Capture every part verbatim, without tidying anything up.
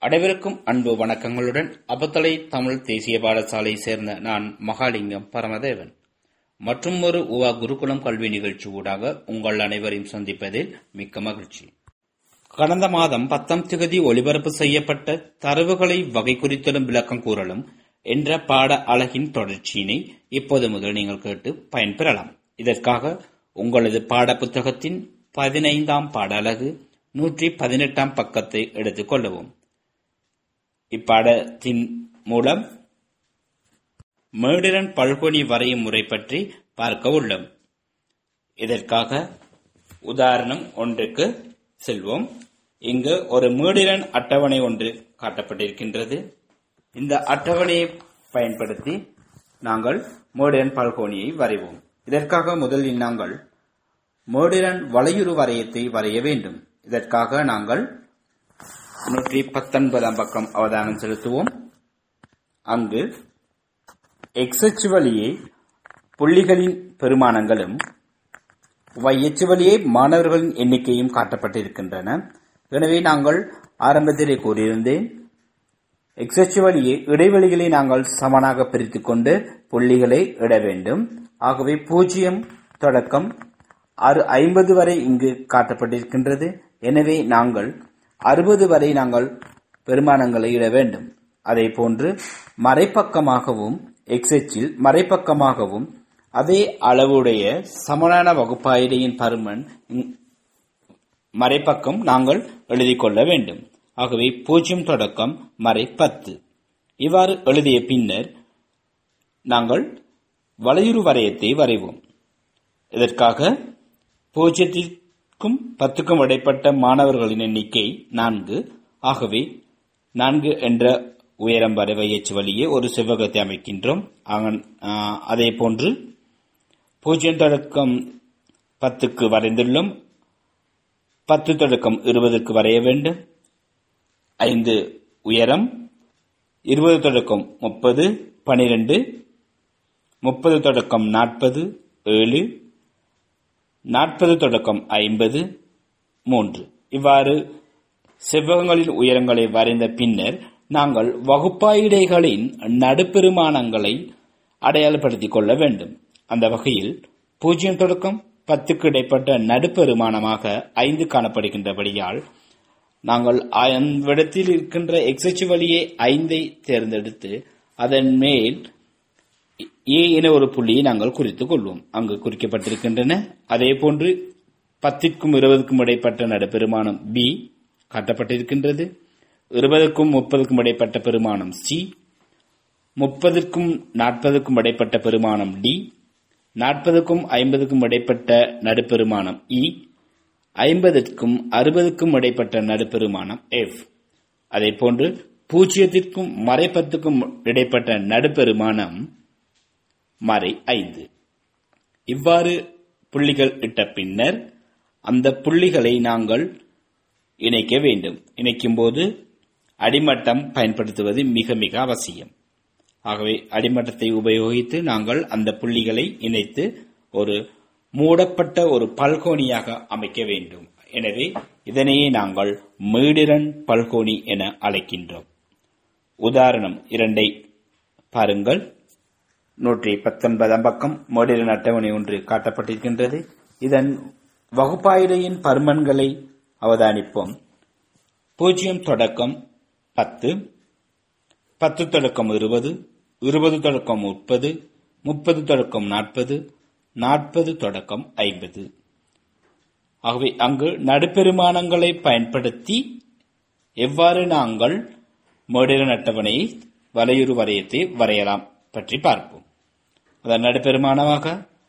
அனைவருக்கும் அன்பு வணக்கங்களுடன் அபத்தலை தமிழ் தேசிய பாடசாலை சேர்ந்த நான் மகாலிங்கம் பரமதேவன் மற்றும் ஒரு உவா குருகுலம் கல்வி நிகழ்ச்சி ஊடாக உங்கள் அனைவரையும் சந்திப்பதில் மிக்க மகிழ்ச்சி. கடந்த மாதம் பத்தாம் திகதி ஒலிபரப்பு செய்யப்பட்ட தரவுகளை வகை குறித்தலும் விளக்கம் கூறலும் என்ற பாட அலகின் தொடர்ச்சியினை இப்போது முதல் நீங்கள் கேட்டு பயன்பெறலாம். இதற்காக உங்களது பாட புத்தகத்தின் பதினைந்தாம் பாட அலகு நூற்றி பதினெட்டாம் பக்கத்தை எடுத்துக் கொள்ளவும். இப்பாடத்தின் மூலம் மேடிரன் பல்கோணி வரையும் முறை பற்றி பார்க்க உள்ளோம். இதற்காக உதாரணம் ஒன்றுக்கு செல்வோம். இங்கு ஒரு மேடிரன் அட்டவணை ஒன்று காட்டப்பட்டிருக்கின்றது. இந்த அட்டவணையை பயன்படுத்தி நாங்கள் மேடிரன் பல்கோணியை வரைவோம். இதற்காக முதலில் நாங்கள் மேடிரன் வளையுறு வரையத்தை வரைய வேண்டும். இதற்காக நாங்கள் நூற்றி பத்தொன்பதாம் பக்கம் அவதானம் செலுத்துவோம். அங்கு எக்ஸ் அச்சு வழியே புள்ளிகளின் பெருமானங்களும் y அச்சு வழியே மாணவர்களின் எண்ணிக்கையும் காட்டப்பட்டிருக்கின்றன. எனவே நாங்கள் ஆரம்பத்திலே கூறியிருந்தேன், எக்ஸ் அச்சு வழியே இடைவெளிகளை நாங்கள் சமனாக பிரித்துக் கொண்டு புள்ளிகளை இட வேண்டும். ஆகவே பூஜ்ஜியம் தொடக்கம் ஐம்பது வரை இங்கு காட்டப்பட்டிருக்கின்றது. எனவே நாங்கள் அறுபது வரை நாங்கள் பெருமானங்களை இட வேண்டும். அதே போன்று மறைப்பக்கமாகவும் எக்ஸ் அச்சில் மறைப்பக்கமாகவும் அதே அளவுடைய சமனான வகுப்பாயிடையின் பருமன் மறைப்பக்கம் நாங்கள் எழுதிக் கொள்ள வேண்டும். ஆகவே பூஜ்ஜியம் தொடக்கம் மறை பத்து. இவ்வாறு எழுதிய பின்னர் நாங்கள் வளையுறு வரையத்தை வரைவோம். இதற்காக பூஜ்ஜியத்திற்கும் பத்துக்கும் இடைப்பட்ட மாணவர்களின் எண்ணிக்கை நான்கு. ஆகவே நான்கு என்ற உயரம் வரை வையச்சு வழியே ஒரு செவ்வகத்தை அமைக்கின்றோம். அதே போன்று பூஜ்ஜியம் தொடக்கம் பத்துக்கு வரைந்துள்ளோம். பத்து தொடக்கம் இருபதுக்கு வரைய வேண்டும். ஐந்து உயரம், இருபது தொடக்கம் முப்பது, பனிரெண்டு, முப்பது தொடக்கம் நாற்பது, ஏழு, நாற்பது தொடக்கம் ஐம்பது, மூன்று. இவ்வாறு செவ்வகங்களின் உயரங்களை வரைந்த பின்னர் நாங்கள் வகுப்பாயிடைகளின் நடுப்பெருமானங்களை அடையாளப்படுத்திக் கொள்ள வேண்டும். அந்த வகையில் பூஜ்ஜியம் தொடக்கம் பத்துக்கு இடைப்பட்ட நடுப்பெருமானமாக ஐந்து காணப்படுகின்றபடியால் நாங்கள் அவ்விடத்தில் இருக்கின்ற எக்ஸ் அச்சு வழியே ஐந்தை தேர்ந்தெடுத்து அதன் மேல் ஏ என ஒரு புள்ளியை நாங்கள் குறித்துக் கொள்வோம். அங்கு குறிக்கப்பட்டிருக்கின்றன. அதே போன்று பத்திற்கும் இருபதுக்கும் இடைப்பட்ட நடுப்பெருமானம் பி காட்டப்பட்டிருக்கின்றது. இருபதுக்கும் முப்பதுக்கும் இடைப்பட்ட பெருமானம் சி, முப்பதுக்கும் நாற்பதுக்கும் இடைப்பட்ட பெருமானம் டி, நாற்பதுக்கும் ஐம்பதுக்கும் இடைப்பட்ட நடுப்பெருமானம் இ, ஐம்பதுக்கும் அறுபதுக்கும் இடைப்பட்ட நடுப்பெருமானம் எஃப். அதே போன்று பூஜ்ஜியத்திற்கும் மறைப்பத்துக்கும் இடைப்பட்ட நடுப்பெருமானம் மறை ஐந்து. இவ்வாறு புள்ளிகள் இட்ட பின்னர் அந்த புள்ளிகளை நாங்கள் இணைக்க வேண்டும். இணைக்கும் போது அடிமட்டம் பயன்படுத்துவது மிக மிக அவசியம். ஆகவே அடிமட்டத்தை உபயோகித்து நாங்கள் அந்த புள்ளிகளை இணைத்து ஒரு மூடப்பட்ட ஒரு பல்கோணியாக அமைக்க வேண்டும். எனவே இதனையே நாங்கள் மேடிரன் பல்கோணி என அழைக்கின்றோம். உதாரணம் இரண்டை பாருங்கள். நூற்றி பத்தொன்பதாம் பக்கம் மேடிரன் அட்டவணை ஒன்று காட்டப்பட்டிருக்கின்றது. இதன் வகுப்பாயிடையின் பருமன்களை அவதானிப்போம். பூஜ்ஜியம் தொடக்கம் பத்து, பத்து தொடக்கம் இருபது, இருபது தொடக்கம் முப்பது, முப்பது தொடக்கம் நாற்பது, நாற்பது தொடக்கம் ஐம்பது. ஆகவே அங்கு நடுப்பெருமானங்களை பயன்படுத்தி எவ்வாறு நாங்கள் மேடிரன் அட்டவணையை வளையுறு வரையத்தை வரையலாம் பற்றி பார்ப்போம். அதன் நடுப்பெருமானமாக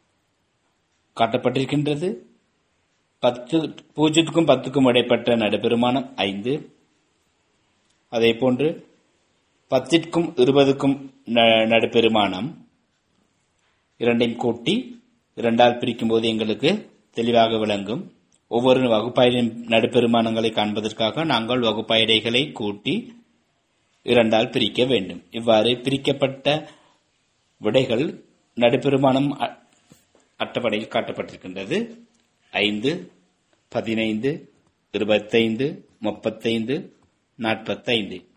காட்டப்பட்டிருக்கின்றது. பத்து பூஜ்ஜியத்துக்கும் பத்துக்கும் இடைப்பட்ட நடுப்பெருமானம் ஐந்து. அதே போன்று பத்திற்கும் இருபதுக்கும் நடுப்பெருமானம் இரண்டையும் கூட்டி இரண்டால் பிரிக்கும் போது எங்களுக்கு தெளிவாக விளங்கும். ஒவ்வொரு வகுப்பாயிடையின் நடுப்பெருமானங்களை காண்பதற்காக நாங்கள் வகுப்பாயிடைகளை கூட்டி இரண்டால் பிரிக்க வேண்டும். இவ்வாறு பிரிக்கப்பட்ட விடைகள் நடுப்பெருமானம் அட்டவணையில் காட்டப்பட்டிருக்கின்றது. ஐந்து, பதினைந்து, இருபத்தைந்து, முப்பத்தைந்து, நாற்பத்தைந்து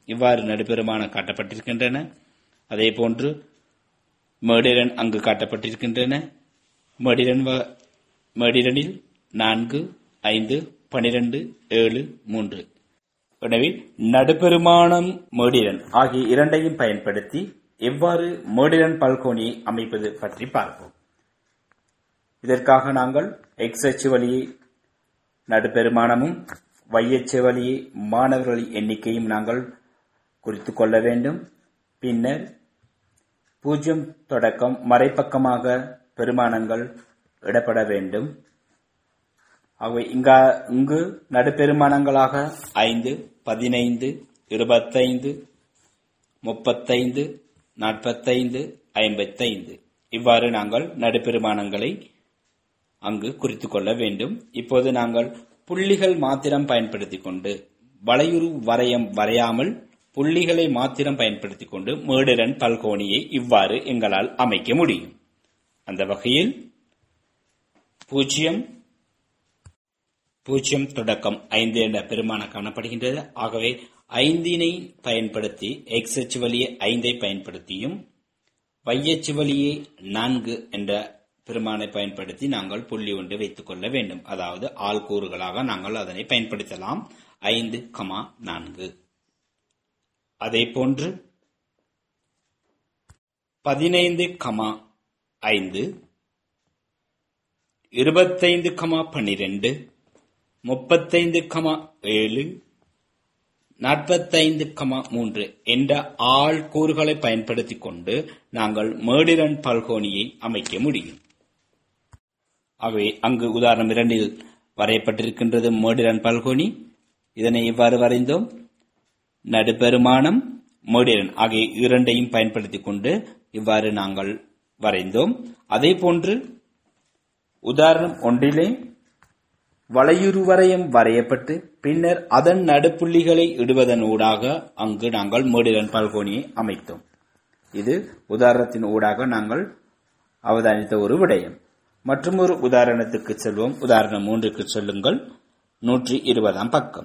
இவ்வாறு நடுப்பெருமானம் காட்டப்பட்டிருக்கின்றன. அதே போன்று மேடிரன் அங்கு காட்டப்பட்டிருக்கின்றன. மேடிரன் மேடிரனில் நான்கு, ஐந்து, பனிரெண்டு, ஏழு, மூன்று. எனவே நடுப்பெருமானம், மேடிரன் ஆகிய இரண்டையும் பயன்படுத்தி எவ்வாறு மேடிரன் பல்கோணியை அமைப்பது பற்றி பார்ப்போம். இதற்காக நாங்கள் எக்ஸ் அச்சு வழியை நடுப்பெருமானமும் y அச்சு வழியை மாணவர்களின் எண்ணிக்கையும் நாங்கள் குறித்துக் கொள்ள வேண்டும். பின்னர் பூஜ்ஜியம் தொடக்கம் மறைப்பக்கமாக பெருமானங்கள் இடப்பட வேண்டும். ஆகவே இங்கு நடுப்பெருமானங்களாக ஐந்து, பதினைந்து, இருபத்தைந்து, முப்பத்தைந்து, நாற்பத்தைந்து, ஐம்பத்தைந்து இவ்வாறு நாங்கள் நடுப்பெருமானங்களை அங்கு குறித்துக் கொள்ள வேண்டும். இப்போது நாங்கள் புள்ளிகள் மாத்திரம் பயன்படுத்திக் கொண்டு வளையுறு வரையம் வரையாமல் புள்ளிகளை மாத்திரம் பயன்படுத்திக் கொண்டு மேடிரன் பல்கோணியை இவ்வாறு எங்களால் அமைக்க முடியும். அந்த வகையில் பூஜ்ஜியம் பூஜ்ஜியம் தொடக்கம் ஐந்து என்ற பெருமானம் காணப்படுகின்றது. ஆகவே ஐந்தினை பயன்படுத்தி எக்ஸ் அச்சு வழியே ஐந்தை பயன்படுத்தியும் y அச்சு வழியே நான்கு என்ற பெருமானை பயன்படுத்தி நாங்கள் புள்ளி ஒன்று வைத்துக் கொள்ள வேண்டும். அதாவது ஆள் கூறுகளாக நாங்கள் அதனை பயன்படுத்தலாம். ஐந்து, நான்கு. அதே போன்று பதினைந்து, ஐந்து, இருபத்தைந்து, பன்னிரண்டு, முப்பத்தைந்து, ஏழு, நாற்பத்தைந்து, மூன்று என்ற ஆள் கூறுகளை பயன்படுத்திக் கொண்டு நாங்கள் மேடிரன் பல்கோணியை அமைக்க முடியும். ஆகவே அங்கு உதாரணம் இரண்டில் வரையப்பட்டிருக்கின்றது மேடிரன் பல்கோணி. இதனை இவ்வாறு வரைந்தோம். நடுப்பெருமானம், மேடிரன் ஆகிய இரண்டையும் பயன்படுத்திக் கொண்டு இவ்வாறு நாங்கள் வரைந்தோம். அதே போன்று உதாரணம் ஒன்றிலே வளையுறு வரையம் வரையப்பட்டு பின்னர் அதன் நடுப்புள்ளிகளை இடுவதன் ஊடாக அங்கு நாங்கள் மேடிரன் பல்கோணியை அமைத்தோம். இது உதாரணத்தின் ஊடாக நாங்கள் அவதானித்த ஒரு விடயம். மற்றும் ஒரு உதாரணத்துக்கு செல்வோம். உதாரணம் மூன்றுக்கு செல்லுங்கள். நூற்றி இருபதாம் பக்கம்.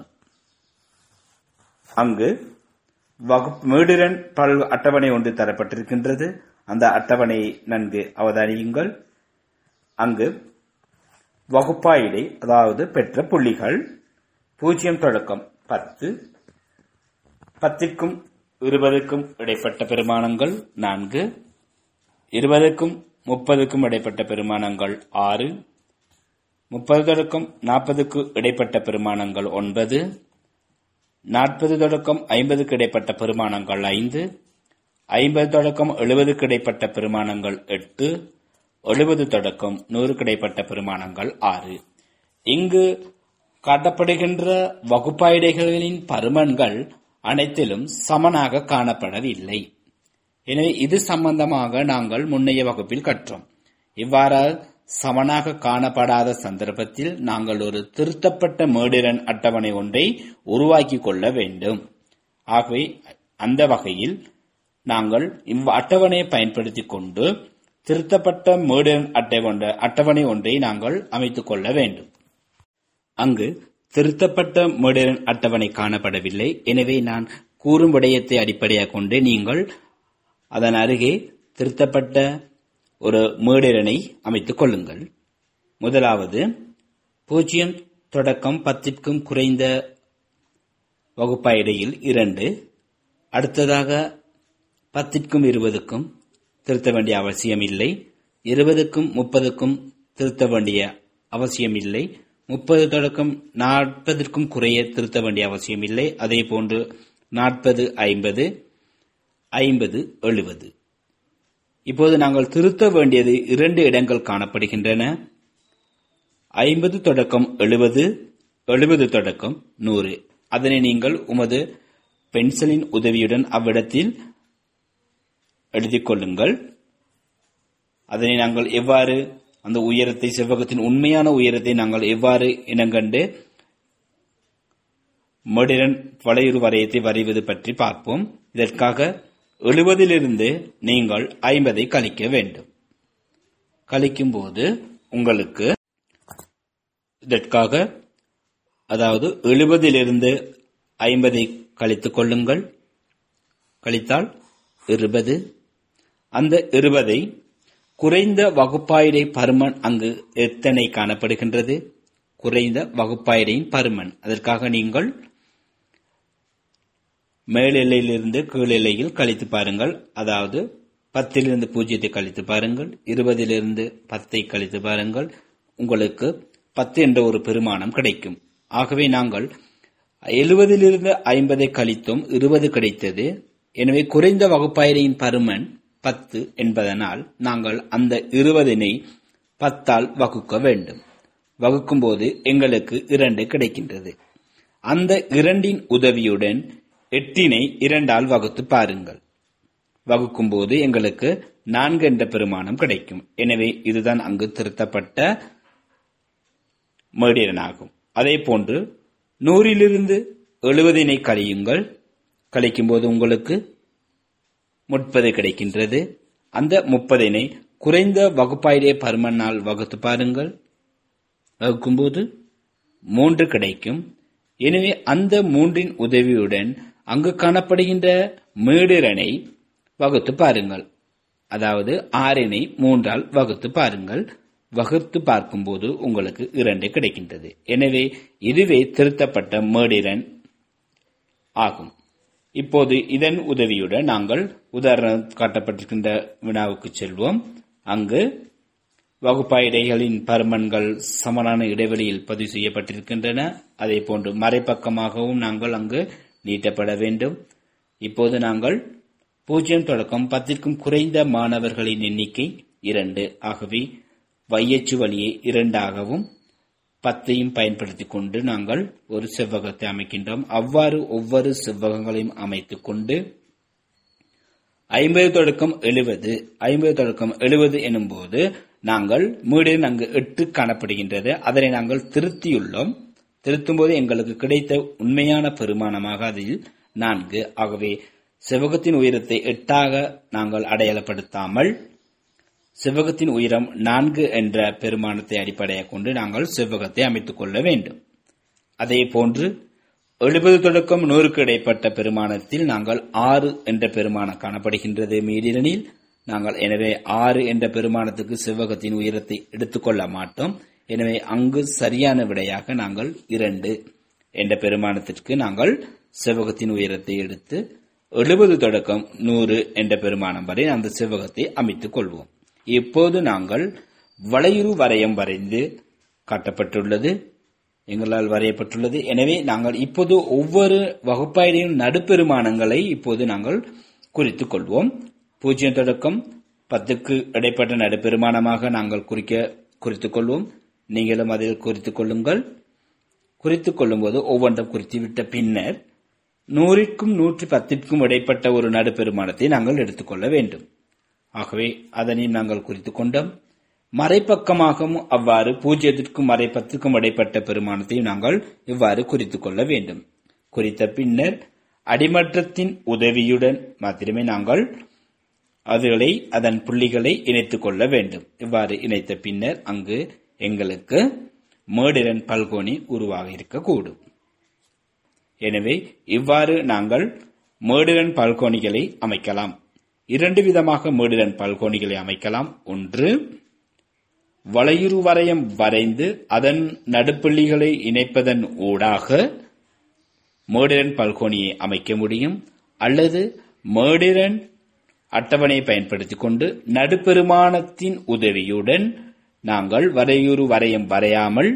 அங்கு மேடிரன் பல் அட்டவணை ஒன்று தரப்பட்டிருக்கின்றது. அந்த அட்டவணையை நன்கு அவதானியுங்கள். அங்கு வகுப்பாயிடை, அதாவது பெற்ற புள்ளிகள் பூஜ்ஜியம் தொடக்கம் பத்து, பத்திற்கும் இருபதுக்கும் இடைப்பட்ட பெருமானங்கள் நான்கு, இருபதுக்கும் முப்பதுக்கும் இடைப்பட்ட பெருமானங்கள் ஆறு, முப்பது தொடக்கம் நாற்பதுக்கு இடைப்பட்ட பெருமானங்கள் ஒன்பது, நாற்பது தொடக்கம் ஐம்பதுக்கு இடைப்பட்ட பெருமானங்கள் ஐந்து, ஐம்பது தொடக்கம் எழுபதுக்கு இடைப்பட்ட பெருமானங்கள் எட்டு, எழுபது தொடக்கம் நூறுக்கு இடைப்பட்ட பெருமானங்கள் ஆறு. இங்கு காட்டப்படுகின்ற வகுப்பாயிடைகளின் பருமன்கள் அனைத்திலும் சமனாக காணப்படவில்லை. எனவே இது சம்பந்தமாக நாங்கள் முன்னைய வகுப்பில் கற்றோம். இவ்வாறு சமனாக காணப்படாத சந்தர்ப்பத்தில் நாங்கள் ஒரு திருத்தப்பட்ட மேடிரன் அட்டவணை ஒன்றை உருவாக்கி கொள்ள வேண்டும். ஆகவே அந்த வகையில் நாங்கள் இவ் அட்டவணையை பயன்படுத்திக் கொண்டு திருத்தப்பட்ட மேடிரன் அட்டவணை ஒன்றை நாங்கள் அமைத்துக் கொள்ள வேண்டும். அங்கு திருத்தப்பட்ட மேடிரன் அட்டவணை காணப்படவில்லை. எனவே நான் கூறும் விடயத்தை அடிப்படையாக கொண்டு நீங்கள் அதன் அருகே திருத்தப்பட்ட ஒரு மேடிரனை அமைத்துக் கொள்ளுங்கள். முதலாவது பூஜ்ஜியம் தொடக்கம் பத்திற்கும் குறைந்த வகுப்பாயிடையில் இரண்டு, அடுத்ததாக பத்திற்கும் இருபதுக்கும் திருத்த வேண்டிய அவசியம் இல்லை, இருபதுக்கும் முப்பதுக்கும் திருத்த வேண்டிய அவசியம் இல்லை, முப்பது தொடக்கம் நாற்பதற்கும் குறைய திருத்த வேண்டிய அவசியம் இல்லை. அதே போன்று நாற்பது ஐம்பது, ஐம்பது எழுபது. இப்போது நாங்கள் திருத்த வேண்டியது இரண்டு இடங்கள் காணப்படுகின்றன. ஐம்பது தொடக்கம் எழுபது, எழுபது தொடக்கம் நூறு. அதனை நீங்கள் உமது பென்சிலின் உதவியுடன் அவ்விடத்தில் எழுதிக் கொள்ளுங்கள். அதனை நாங்கள் எவ்வாறு அந்த உயரத்தை, செவ்வகத்தின் உண்மையான உயரத்தை நாங்கள் எவ்வாறு இனங்கண்டு மேடிரன் வளையுறு வரையத்தை வரைவது பற்றி பார்ப்போம். இதற்காக எழுபதிலிருந்து நீங்கள் ஐம்பதை கழிக்க வேண்டும். கழிக்கும் போது உங்களுக்கு இதற்காக, அதாவது எழுபதிலிருந்து ஐம்பதை கழித்துக் கொள்ளுங்கள். கழித்தால் இருபது. அந்த இருபதை குறைந்த வகுப்பாயிடை பருமன் அங்கு எத்தனை காணப்படுகின்றது? குறைந்த வகுப்பாயிடையின் பருமன். அதற்காக நீங்கள் மேலெல்லையிலிருந்து கீழெல்லையில் கழித்து பாருங்கள். அதாவது பத்திலிருந்து பூஜ்ஜியத்தை கழித்து பாருங்கள், இருபதிலிருந்து பத்தை கழித்து பாருங்கள். உங்களுக்கு பத்து என்ற ஒரு பெருமானம் கிடைக்கும். ஆகவே நாங்கள் எழுபதிலிருந்து ஐம்பதை கழித்தும் இருபது கிடைத்தது. எனவே குறைந்த வகுப்பாயிரையின் பருமன் பத்து என்பதனால் நாங்கள் அந்த இருபதினை பத்தால் வகுக்க வேண்டும். வகுக்கும் போது எங்களுக்கு இரண்டு கிடைக்கின்றது. அந்த இரண்டின் உதவியுடன் எட்டினை இரண்டால் வகுத்து பாருங்கள். வகுக்கும் போது எங்களுக்கு நான்கு என்ற பெருமானம் கிடைக்கும். எனவே இதுதான் அங்கு திருத்தப்பட்ட மேடிரனாகும். அதே போன்று நூறிலிருந்து எழுபதினை கழியுங்கள். கழிக்கும் போது உங்களுக்கு முப்பது கிடைக்கின்றது. அந்த முப்பதினை குறைந்த வகுப்பாயிலே பருமனால் வகுத்து பாருங்கள். வகுக்கும் போது மூன்று கிடைக்கும். எனவே அந்த மூன்றின் உதவியுடன் அங்கு காணப்படுகின்ற மேடிரனை வகுத்து பாருங்கள். அதாவது ஆறினை மூன்றால் வகுத்து பாருங்கள். வகுத்து பார்க்கும்போது உங்களுக்கு இரண்டு கிடைக்கின்றது. எனவே இதுவே திருத்தப்பட்ட மேடிரன் ஆகும். இப்போது இதன் உதவியுடன் நாங்கள் உதாரணம் காட்டப்பட்டிருக்கின்ற வினாவுக்கு செல்வோம். அங்கு வகுப்பாயிடைகளின் பருமன்கள் சமனான இடைவெளியில் பதிவு செய்யப்பட்டிருக்கின்றன. அதே போன்று மறைப்பக்கமாகவும் நாங்கள் அங்கு நீட்டப்பட வேண்டும். இப்போது நாங்கள் பூஜ்ஜியம் தொடக்கம் பத்திற்கும் குறைந்த மாணவர்களின் எண்ணிக்கை இரண்டு. ஆகவே வையச்சு வழியை இரண்டாகவும் பத்தையும் பயன்படுத்திக் கொண்டு நாங்கள் ஒரு செவ்வகத்தை அமைக்கின்றோம். அவ்வாறு ஒவ்வொரு செவ்வகங்களையும் அமைத்துக் கொண்டு ஐம்பது தொடக்கம் எழுபது ஐம்பது தொடக்கம் எழுபது எனும் போது நாங்கள் மீடியன் அங்கு எட்டு காணப்படுகின்றது. அதனை நாங்கள் திருத்தியுள்ளோம். திருத்தும் போது எங்களுக்கு கிடைத்த உண்மையான பெருமானமாக அதில் நான்கு. ஆகவே செவ்வகத்தின் உயரத்தை எட்டாக நாங்கள் அடையாளப்படுத்தாமல் செவ்வகத்தின் உயரம் நான்கு என்ற பெருமானத்தை அடிப்படையாக கொண்டு நாங்கள் செவ்வகத்தை அமைத்துக் கொள்ள வேண்டும். அதே போன்று எழுபது தொடக்கம் நூறுக்கு இடைப்பட்ட பெருமானத்தில் நாங்கள் ஆறு என்ற பெருமானம் காணப்படுகின்றது மீடியனில். நாங்கள் எனவே ஆறு என்ற பெருமானத்துக்கு செவ்வகத்தின் உயரத்தை எடுத்துக்கொள்ள மாட்டோம். எனவே அங்கு சரியான விடையாக நாங்கள் இரண்டு என்ற பெருமானத்திற்கு நாங்கள் செவ்வகத்தின் உயரத்தை எடுத்து எழுபது தொடக்கம் நூறு என்ற பெருமானம் வரை அந்த செவ்வகத்தை அமைத்துக் கொள்வோம். இப்போது நாங்கள் வளையுறு வரையம் வரைந்து காட்டப்பட்டுள்ளது, எங்களால் வரையப்பட்டுள்ளது. எனவே நாங்கள் இப்போது ஒவ்வொரு வகுப்பாயிரையும் நடுப்பெருமானங்களை இப்போது நாங்கள் குறித்துக் கொள்வோம். பூஜ்ஜியம் தொடக்கம் பத்துக்கு இடைப்பட்ட நடுப்பெருமானமாக நாங்கள் குறிக்க குறித்துக் கொள்வோம். நீங்களும் அதில் குறித்துக் கொள்ளுங்கள். குறித்துக் கொள்ளும் போது ஒவ்வொன்றும் குறித்துவிட்ட பின்னர் நூறிற்கும் நூற்றி பத்திற்கும் இடைப்பட்ட ஒரு நடுப்பெருமானத்தை நாங்கள் எடுத்துக்கொள்ள வேண்டும். ஆகவே அதனையும் நாங்கள் குறித்துக் கொண்டோம். மறைப்பக்கமாகவும் அவ்வாறு பூஜ்ஜியத்திற்கும் மறைப்பத்திற்கும் இடைப்பட்ட பெருமானத்தையும் நாங்கள் இவ்வாறு குறித்துக் கொள்ள வேண்டும். குறித்த பின்னர் அடிமட்டத்தின் உதவியுடன் மாத்திரமே நாங்கள் அதுகளை அதன் புள்ளிகளை இணைத்துக் கொள்ள வேண்டும். இவ்வாறு இணைத்த பின்னர் அங்கு எங்களுக்கு மேடிரன் பல்கோணி உருவாக இருக்கக்கூடும். எனவே இவ்வாறு நாங்கள் மேடிரன் பல்கோணிகளை அமைக்கலாம். இரண்டு விதமாக மேடிரன் பல்கோணிகளை அமைக்கலாம். ஒன்று, வளையுறு வரையம் வரைந்து அதன் நடுப்புள்ளிகளை இணைப்பதன் ஊடாக மேடிரன் பல்கோணியை அமைக்க முடியும். அல்லது மேடிரன் அட்டவணையை பயன்படுத்திக் கொண்டு நடுப்பெருமானத்தின் உதவியுடன் நாங்கள் வரையுறு வரையம் வரையாமல்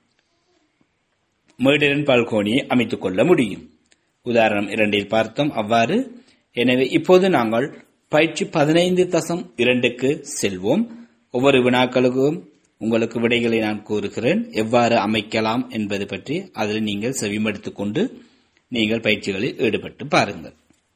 மேடிரன் பல்கோணியை அமைத்துக் கொள்ள முடியும். உதாரணம் இரண்டில் பார்த்தோம் அவ்வாறு. எனவே இப்போது நாங்கள் பயிற்சி பதினைந்து தசம் இரண்டுக்கு செல்வோம். ஒவ்வொரு வினாக்களுக்கும் உங்களுக்கு விடைகளை நான் கூறுகிறேன். எவ்வாறு அமைக்கலாம் என்பது பற்றி அதில் நீங்கள் செவிமடுத்துக் கொண்டு நீங்கள் பயிற்சிகளில் ஈடுபட்டு பாருங்கள்.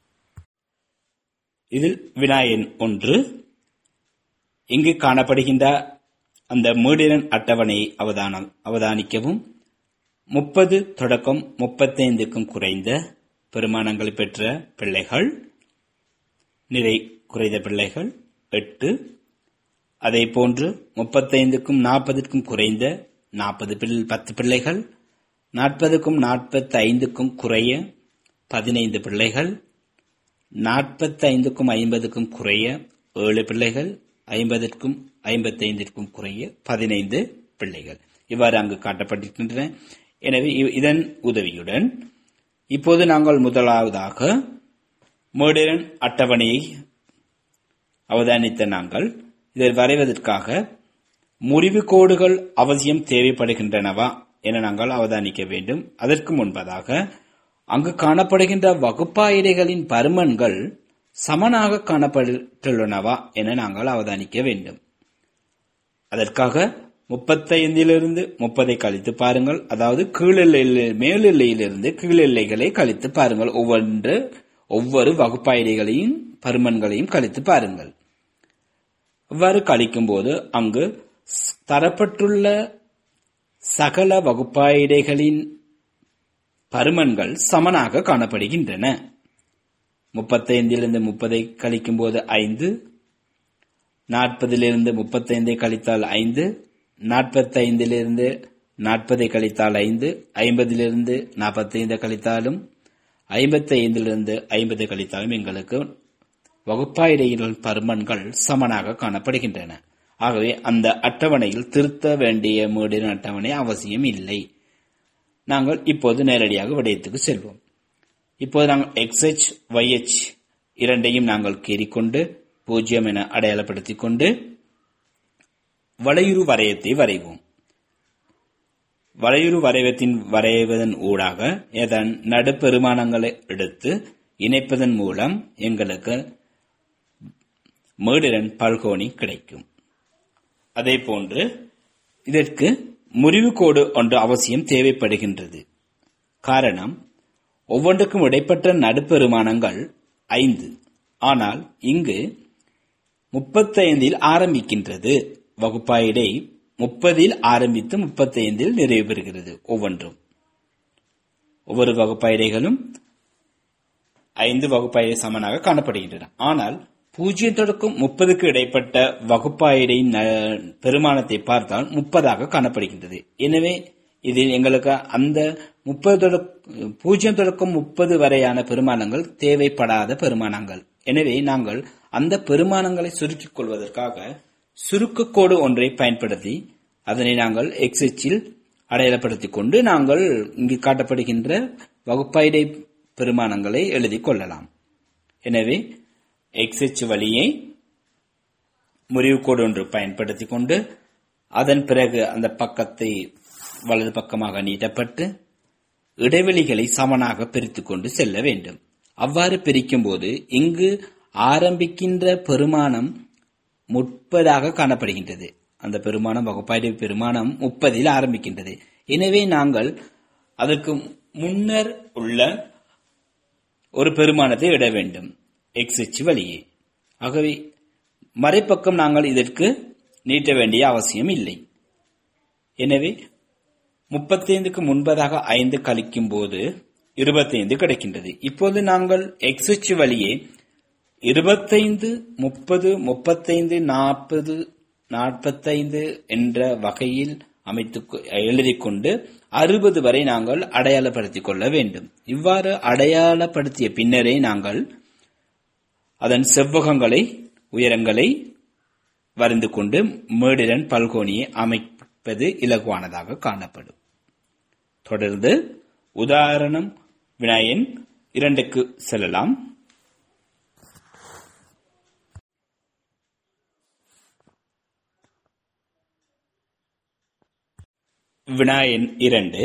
இதில் வினாயன் ஒன்று, இங்கு காணப்படுகின்ற அந்த மேடிரன் அட்டவணையை அவதானம் அவதானிக்கவும். முப்பது தொடக்கம் முப்பத்தைந்துக்கும் குறைந்த பெருமானங்களை பெற்ற பிள்ளைகள், நிறை குறைந்த பிள்ளைகள் எட்டு. அதே போன்று முப்பத்தைந்துக்கும் நாற்பதுக்கும் குறைந்த நாற்பது பத்து பிள்ளைகள், நாற்பதுக்கும் நாற்பத்தி ஐந்துக்கும் குறைய பதினைந்து பிள்ளைகள், நாற்பத்தி ஐந்துக்கும் ஐம்பதுக்கும் குறைய ஏழு பிள்ளைகள், ஐம்பதற்கும் ஐம்பத்தி ஐந்திற்கும் குறைய பதினைந்து பிள்ளைகள் இவ்வாறு அங்கு காட்டப்பட்டிருக்கின்றன. எனவே இதன் உதவியுடன் இப்போது நாங்கள் முதலாவதாக மேடரன் அட்டவணையை அவதானித்த நாங்கள் இதை வரைவதற்காக முறிவு கோடுகள் அவசியம் தேவைப்படுகின்றனவா என நாங்கள் அவதானிக்க வேண்டும். அதற்கு முன்பதாக அங்கு காணப்படுகின்ற வகுப்பாயிடைகளின் பருமன்கள் சமனாக காணப்பட்டுள்ளனவா என நாங்கள் அவதானிக்க வேண்டும். அதற்காக முப்பத்தைந்திலிருந்து முப்பதை கழித்து பாருங்கள். அதாவது கீழெல்லை மேலெல்லையிலிருந்து கீழெல்லைகளை கழித்து பாருங்கள். ஒவ்வொன்று ஒவ்வொரு வகுப்பாயிடைகளையும் பருமன்களையும் கழித்து பாருங்கள். இவ்வாறு கழிக்கும் போது அங்கு தரப்பட்டுள்ள சகல வகுப்பாயிடைகளின் பருமன்கள் சமனாக காணப்படுகின்றன. முப்பத்தைந்திலிருந்து முப்பதை கழிக்கும் போது ஐந்து, நாற்பதிலிருந்து முப்பத்தைந்தை கழித்தால் ஐந்து, நாற்பத்தி ஐந்திலிருந்து நாற்பதை கழித்தால் ஐந்து, ஐம்பதிலிருந்து நாற்பத்தைந்து கழித்தாலும் ஐம்பத்தி ஐந்திலிருந்து ஐம்பது கழித்தாலும் எங்களுக்கு வகுப்பாயிடையின் பருமன்கள் சமனாக காணப்படுகின்றன. ஆகவே அந்த அட்டவணையில் திருத்த வேண்டிய மேடரன் அட்டவணை அவசியம் இல்லை. நாங்கள் இப்போது நேரடியாக விடயத்துக்கு செல்வோம். இப்போது நாங்கள் எக்ஸ்ஹெச் ஒய்ஹெச் இரண்டையும் நாங்கள் கீறிக்கொண்டு பூஜ்ஜியம் என அடையாளப்படுத்திக் கொண்டு வளையுறு வரையத்தை வரைவோம். வளையுறு வரைவத்தின் வரைவதன் ஊடாக இதன் நடுப்பெருமானங்களை எடுத்து இணைப்பதன் மூலம் எங்களுக்கு மேடரன் பல்கோணி கிடைக்கும். அதே போன்று இதற்கு முறிவு கோடு ஒன்று அவசியம் தேவைப்படுகின்றது. காரணம், ஒவ்வொன்றுக்கும் இடைப்பட்ட நடுப்பெருமானங்கள் ஐந்து. ஆனால் இங்கு முப்பத்தைந்தில் ஆரம்பிக்கின்றது. வகுப்பாயிடை முப்பதில் ஆரம்பித்து முப்பத்தைந்தில் நிறைவு பெறுகிறது. ஒவ்வொன்றும் ஒவ்வொரு வகுப்பாயிடைகளும் ஐந்து வகுப்பாயிடை சமனாக காணப்படுகின்றன. ஆனால் பூஜ்ஜியம் தொடக்கம் முப்பதுக்கு இடைப்பட்ட வகுப்பாயிடையின் பெருமானத்தை பார்த்தால் முப்பதாக காணப்படுகின்றது. எனவே இதில் எங்களுக்கு அந்த முப்பது பூஜ்ஜியம் தொடக்கம் முப்பது வரையான பெருமானங்கள் தேவைப்படாத பெருமானங்கள். எனவே நாங்கள் அந்த பெருமானங்களை சுருக்கிக் கொள்வதற்காக சுருக்கக்கோடு ஒன்றை பயன்படுத்தி அதனை நாங்கள் எக்ஸ்ஹெச்சில் அடையாளப்படுத்திக் கொண்டு நாங்கள் இங்கு காட்டப்படுகின்ற வகுப்பாயிடை பெருமானங்களை எழுதிக் கொள்ளலாம். எனவே எக்ஸ்ஹெச் வழியை முறிவுக்கோடு ஒன்று பயன்படுத்திக் கொண்டு அதன் பிறகு அந்த பக்கத்தை வலது பக்கமாக நீட்டப்பட்டு இடைவெளிகளை சமனாக பிரித்துக் கொண்டு செல்ல வேண்டும். அவ்வாறு பிரிக்கும் போது இங்கு ஆரம்பிக்கின்ற பெருமானம் முப்பதாக காணப்படுகின்றது. அந்த பெருமானம் வகுப்பாயிடை பெருமானம் முப்பதில் ஆரம்பிக்கின்றது. எனவே நாங்கள் அதற்கு முன்னர் உள்ள ஒரு பெருமானத்தை இட வேண்டும் எக்ஸ்ஹெச் வழியே. ஆகவே மறைப்பக்கம் நாங்கள் இதற்கு நீட்ட வேண்டிய அவசியம் இல்லை. எனவே முப்பத்தைந்துக்கு முன்பதாக ஐந்து கழிக்கும் போது இருபத்தைந்து கிடைக்கின்றது. இப்போது நாங்கள் எக்ஸ்ஹெச் வழியே இருபத்தைந்து, முப்பது, முப்பத்தைந்து, நாற்பது, நாற்பத்தைந்து என்ற வகையில் அமைத்து எழுதிக் கொண்டு அறுபது வரை நாங்கள் அடையாளப்படுத்திக் கொள்ள வேண்டும். இவ்வாறு அடையாளப்படுத்திய பின்னரே நாங்கள் அதன் செவ்வகங்களை உயரங்களை வரைந்து கொண்டு மேடரன் பல்கோணியை அமைப்பது இலகுவானதாக காணப்படும். தொடர்ந்து உதாரணம் வினாயன் இரண்டுக்கு செல்லலாம். வினாயன் இரண்டு.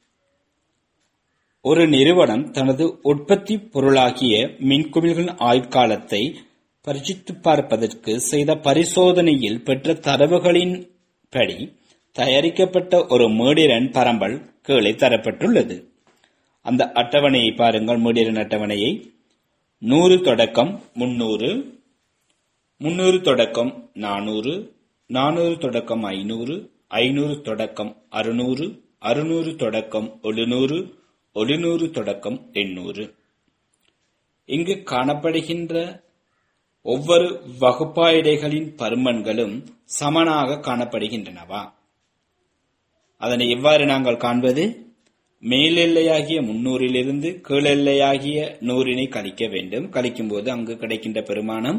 ஒரு நிறுவனம் தனது உற்பத்தி பொருளாகிய மின்குமிழ்களின் ஆயுட்காலத்தை பரிசித்து பார்ப்பதற்கு செய்த பரிசோதனையில் பெற்ற தரவுகளின் படி தயாரிக்கப்பட்ட ஒரு மேடரன் பரம்பல் கீழே தரப்பட்டுள்ளது. அந்த அட்டவணையை பாருங்கள். மேடரன் அட்டவணையை நூறு தொடக்கம் முன்னூறு, முன்னூறு தொடக்கம் நானூறு, நானூறு தொடக்கம் ஐநூறு, ஐநூறு தொடக்கம் அறுநூறு, அறுநூறு தொடக்கம் எழுநூறு, எழுநூறு தொடக்கம் எண்ணூறு. இங்கு காணப்படுகின்ற ஒவ்வொரு வகுப்பாயிடைகளின் பருமன்களும் சமனாக காணப்படுகின்றனவா? அதனை எவ்வாறு நாங்கள் காண்பது? மேலெல்லையாகிய முன்னூறிலிருந்து கீழெல்லையாகிய நூறினை கழிக்க வேண்டும். கழிக்கும் போது அங்கு கிடைக்கின்ற பெருமானம்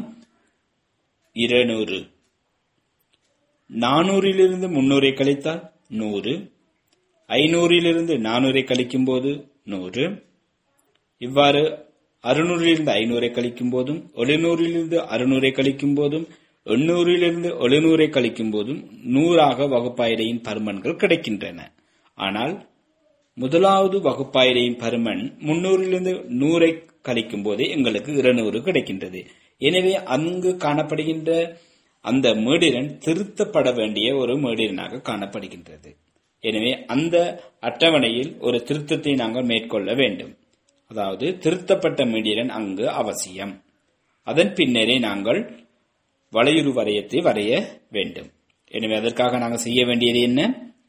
இருநூறு. நானூறிலிருந்து முன்னூறை கழித்தால் நூறு. ஐநூறிலிருந்து நானூறை கழிக்கும் போது நூறு. இவ்வாறு அறுநூறிலிருந்து ஐநூறை கழிக்கும் போதும், எழுநூறிலிருந்து அறுநூறை கழிக்கும் போதும், எண்ணூறிலிருந்து எழுநூறை கழிக்கும் போதும் நூறாக வகுப்பாயிடையின் பருமன்கள் கிடைக்கின்றன. ஆனால் முதலாவது வகுப்பாயிடையின் பருமன் முன்னூறிலிருந்து நூறை கழிக்கும் போது எங்களுக்கு இருநூறு கிடைக்கின்றது. எனவே அங்கு காணப்படுகின்ற அந்த மேடிரன் திருத்தப்பட வேண்டிய ஒரு மேடிரனாக காணப்படுகின்றது. எனவே அந்த அட்டவணையில் ஒரு திருத்தத்தை நாங்கள் மேற்கொள்ள வேண்டும். அதாவது திருத்தப்பட்ட மேடிரன் அங்கு அவசியம். அதன் பின்னரே நாங்கள் வளையுறு வரையத்தை வரைய வேண்டும். எனவே அதற்காக நாங்கள் செய்ய வேண்டியது என்ன?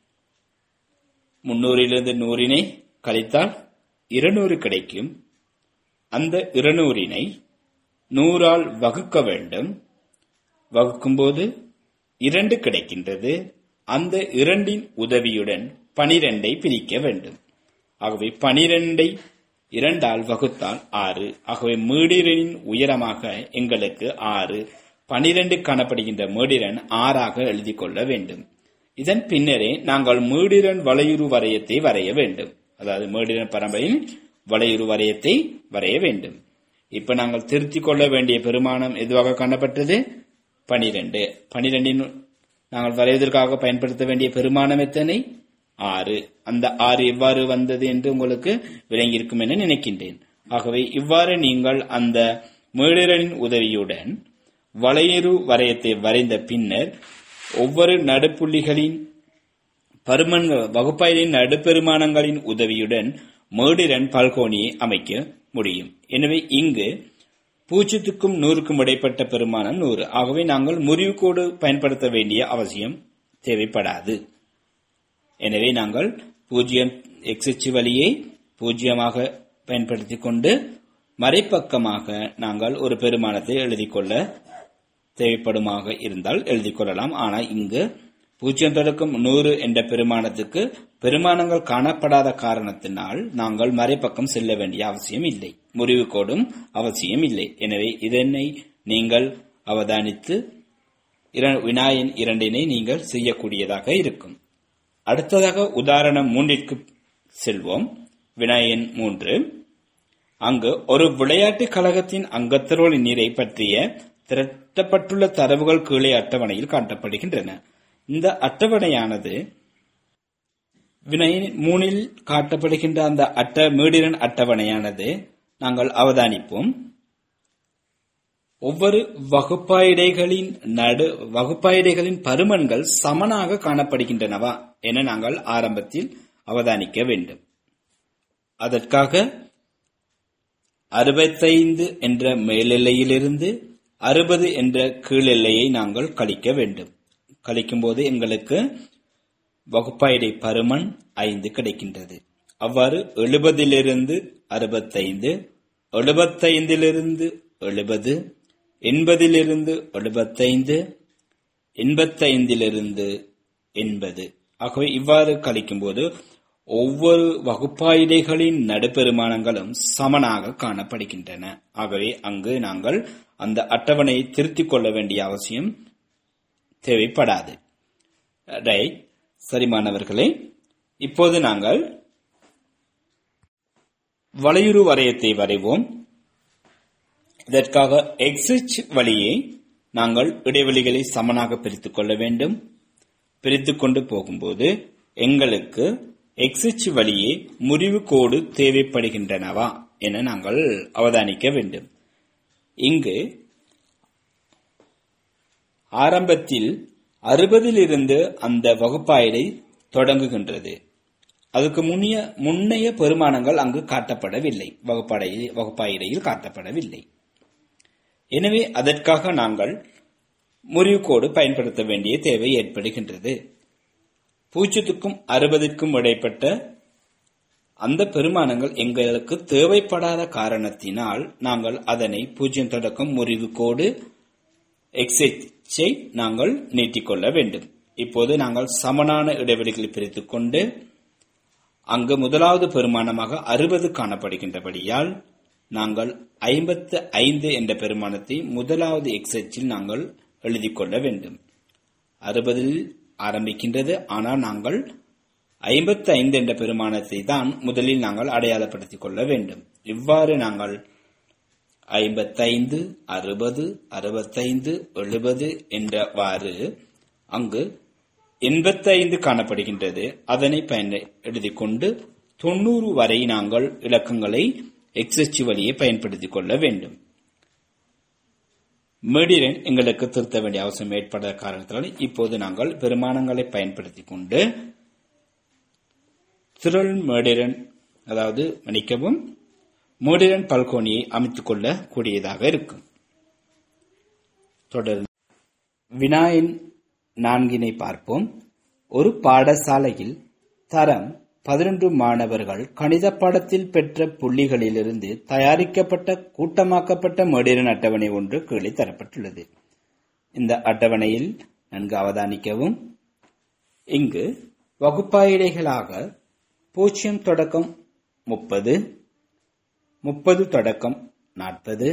முன்னூறிலிருந்து நூறினை கழித்தால் இருநூறு கிடைக்கும். அந்த இருநூறினை நூறால் வகுக்க வேண்டும். வகுக்கும் போது இரண்டு கிடைக்கின்றது. அந்த இரண்டின் உதவியுடன் பனிரெண்டை பிரிக்க வேண்டும். ஆகவே பனிரெண்டை இரண்டால் வகுத்தால் ஆறு. ஆகவே மேடிரனின் உயரமாக எங்களுக்கு ஆறு. பனிரெண்டு காணப்படுகின்ற மேடிரன் ஆறாக எழுதி கொள்ள வேண்டும். இதன் பின்னரே நாங்கள் மேடிரன் வளையுறு வரையத்தை வரைய வேண்டும். அதாவது மேடிரன் பரம்பரையின் வளையுறு வரையத்தை வரைய வேண்டும். இப்ப நாங்கள் திருத்திக் கொள்ள வேண்டிய பெருமானம் எதுவாக காணப்பட்டது? பனிரெண்டு. பனிரெண்டின் நாங்கள் வரைவதற்காக பயன்படுத்த வேண்டிய பெருமானம் எத்தனை? ஆறு. அந்த ஆறு எவ்வாறு வந்தது என்று உங்களுக்கு விளங்கியிருக்கும் என நினைக்கின்றேன். ஆகவே இவ்வாறு நீங்கள் அந்த மேடிரனின் உதவியுடன் வளையுறு வரையத்தை வரைந்த பின்னர் ஒவ்வொரு நடுப்புள்ளிகளின் பருமன் வகுப்பாய்களின் நடுப்பெருமானங்களின் உதவியுடன் மேடிரன் பல்கோணியை அமைக்க முடியும். எனவே இங்கு பூஜ்ஜியத்துக்கும் நூறுக்கும் இடைப்பட்ட பெருமானம் நூறு. ஆகவே நாங்கள் முறிவுக்கோடு பயன்படுத்த வேண்டிய அவசியம் தேவைப்படாது. எனவே நாங்கள் பூஜ்ஜியம் எக்ஸ் வழியை பூஜ்ஜியமாக பயன்படுத்திக் கொண்டு மறைப்பக்கமாக நாங்கள் ஒரு பெருமானத்தை எழுதிக் கொள்ள தேவைப்படுமாக இருந்தால் எழுதிக் கொள்ளலாம். ஆனால் இங்கு பூஜ்ஜியம் தொடக்கம் நூறு என்ற பெருமானத்துக்கு பெருமானங்கள் காணப்படாத காரணத்தினால் நாங்கள் மறைப்பக்கம் செல்ல வேண்டிய அவசியம் இல்லை. முறிவுக்கோடும் அவசியம் இல்லை. எனவே இதனை நீங்கள் அவதானித்து வினாயின் இரண்டினை நீங்கள் செய்யக்கூடியதாக இருக்கும். அடுத்ததாக உதாரணம் மூன்றிற்கு செல்வோம். வினாயின் மூன்று. அங்கு ஒரு விளையாட்டு கழகத்தின் அங்கத்தரோல் நீரை பற்றிய திரட்டப்பட்டுள்ள தரவுகள் கீழே அட்டவணையில் காட்டப்படுகின்றன. இந்த அட்டவணையானது வினாயின் மூணில் காட்டப்படுகின்ற அந்த அட்ட மேடிரன் அட்டவணையானது நாங்கள் அவதானிப்போம். ஒவ்வொரு வகுப்பாயிடைகளின் நடு வகுப்பாயிடைகளின் பருமன்கள் சமனாக காணப்படுகின்றனவா என நாங்கள் ஆரம்பத்தில் அவதானிக்க வேண்டும். அதற்காக அறுபத்தைந்து என்ற மேலெல்லையிலிருந்து அறுபது என்ற கீழெல்லையை நாங்கள் கழிக்க வேண்டும். கழிக்கும் போது எங்களுக்கு வகுப்பாயிடை பருமன் ஐந்து கிடைக்கின்றது. அவ்வாறு எழுபதிலிருந்து அறுபத்தைந்து, எழுபத்தைந்திலிருந்து எழுபது, எண்பதிலிருந்து எழுபத்தைந்து, எண்பத்தைந்திலிருந்து எண்பது. ஆகவே இவ்வாறு கழிக்கும் போது ஒவ்வொரு வகுப்பாயிடைகளின் நடுப்பெருமானங்களும் சமனாக காணப்படுகின்றன. ஆகவே அங்கு நாங்கள் அந்த அட்டவணையை திருத்திக் கொள்ள வேண்டிய அவசியம் தேவைப்படாது. ரைட், சரி மாணவர்களே, இப்போது நாங்கள் வளையுறு வரையத்தை வரைவோம். இதற்காக எக்ஸ் வழியை நாங்கள் இடைவெளிகளை சமனாக பிரித்துக் கொள்ள வேண்டும். பிரித்துக் கொண்டு போகும்போது எங்களுக்கு எக்ஸ் வழியே முறிவு கோடு தேவைப்படுகின்றனவா என நாங்கள் அவதானிக்க வேண்டும். இங்கு ஆரம்பத்தில் அறுபதிலிருந்து அந்த வகுப்பாயிடை தொடங்குகின்றது. அதுக்கு முன்னைய முன்னைய பெருமானங்கள் அங்கு காட்டப்படவில்லை, வகுப்பாயிடையில் காட்டப்படவில்லை. எனவே அதற்காக நாங்கள் முறிவுக்கோடு பயன்படுத்த வேண்டிய தேவை ஏற்படுகின்றது. பூஜ்ஜியத்துக்கும் அறுபதுக்கும் இடைப்பட்ட அந்த பெருமானங்கள் எங்களுக்கு தேவைப்படாத காரணத்தினால் நாங்கள் அதனை பூஜ்ஜியம் தொடக்கம் முறிவுக்கோடு எக்ஸை நாங்கள் நீட்டிக்கொள்ள வேண்டும். இப்போது நாங்கள் சமனான இடைவெளிகளை பிரித்துக் கொண்டு அங்கு முதலாவது பெருமானமாக அறுபது காணப்படுகின்றபடியால் நாங்கள் ஐம்பத்து ஐந்து என்ற பெருமானத்தை முதலாவது எக்ஸச்சில் நாங்கள் எழுதி கொள்ள வேண்டும். அறுபதில் ஆரம்பிக்கின்றது, ஆனால் நாங்கள் ஐம்பத்தி ஐந்து என்ற பெருமானத்தை தான் முதலில் நாங்கள் அடையாளப்படுத்திக் கொள்ள வேண்டும். இவ்வாறு நாங்கள் ஐம்பத்தைந்து, அறுபது, அறுபத்தைந்து, எழுபது என்றவாறு அங்கு எண்பத்தி ஐந்து காணப்படுகின்றது. அதனை பயன் எழுதிக் கொண்டு தொண்ணூறு வரை நாங்கள் இலக்கங்களை எக்ஸச்சு வழியை பயன்படுத்திக் கொள்ள வேண்டும். மீடியன் எங்களுக்கு திருத்த வேண்டிய அவசியம் ஏற்பட காரணத்தினால் இப்போது நாங்கள் பெருமானங்களை பயன்படுத்திக் கொண்டு திரள் மேடிரன் அதாவது மன்னிக்கவும் மேடிரன் பல்கோணியை அமைத்துக் கொள்ள கூடியதாக இருக்கும். தொடர்ந்து வினாயின் நான்கினை பார்ப்போம். ஒரு பாடசாலையில் தரம் பதினொன்று மாணவர்கள் கணித பாடத்தில் பெற்ற புள்ளிகளிலிருந்து தயாரிக்கப்பட்ட கூட்டமாக்கப்பட்ட மேடிரன் அட்டவணை ஒன்று கீழே தரப்பட்டுள்ளது. இந்த அட்டவணையில் நன்கு அவதானிக்கவும். இங்கு வகுப்பாயிடைகளாக பூஜ்ஜியம் தொடக்கம் முப்பது, முப்பது தொடக்கம் நாற்பது,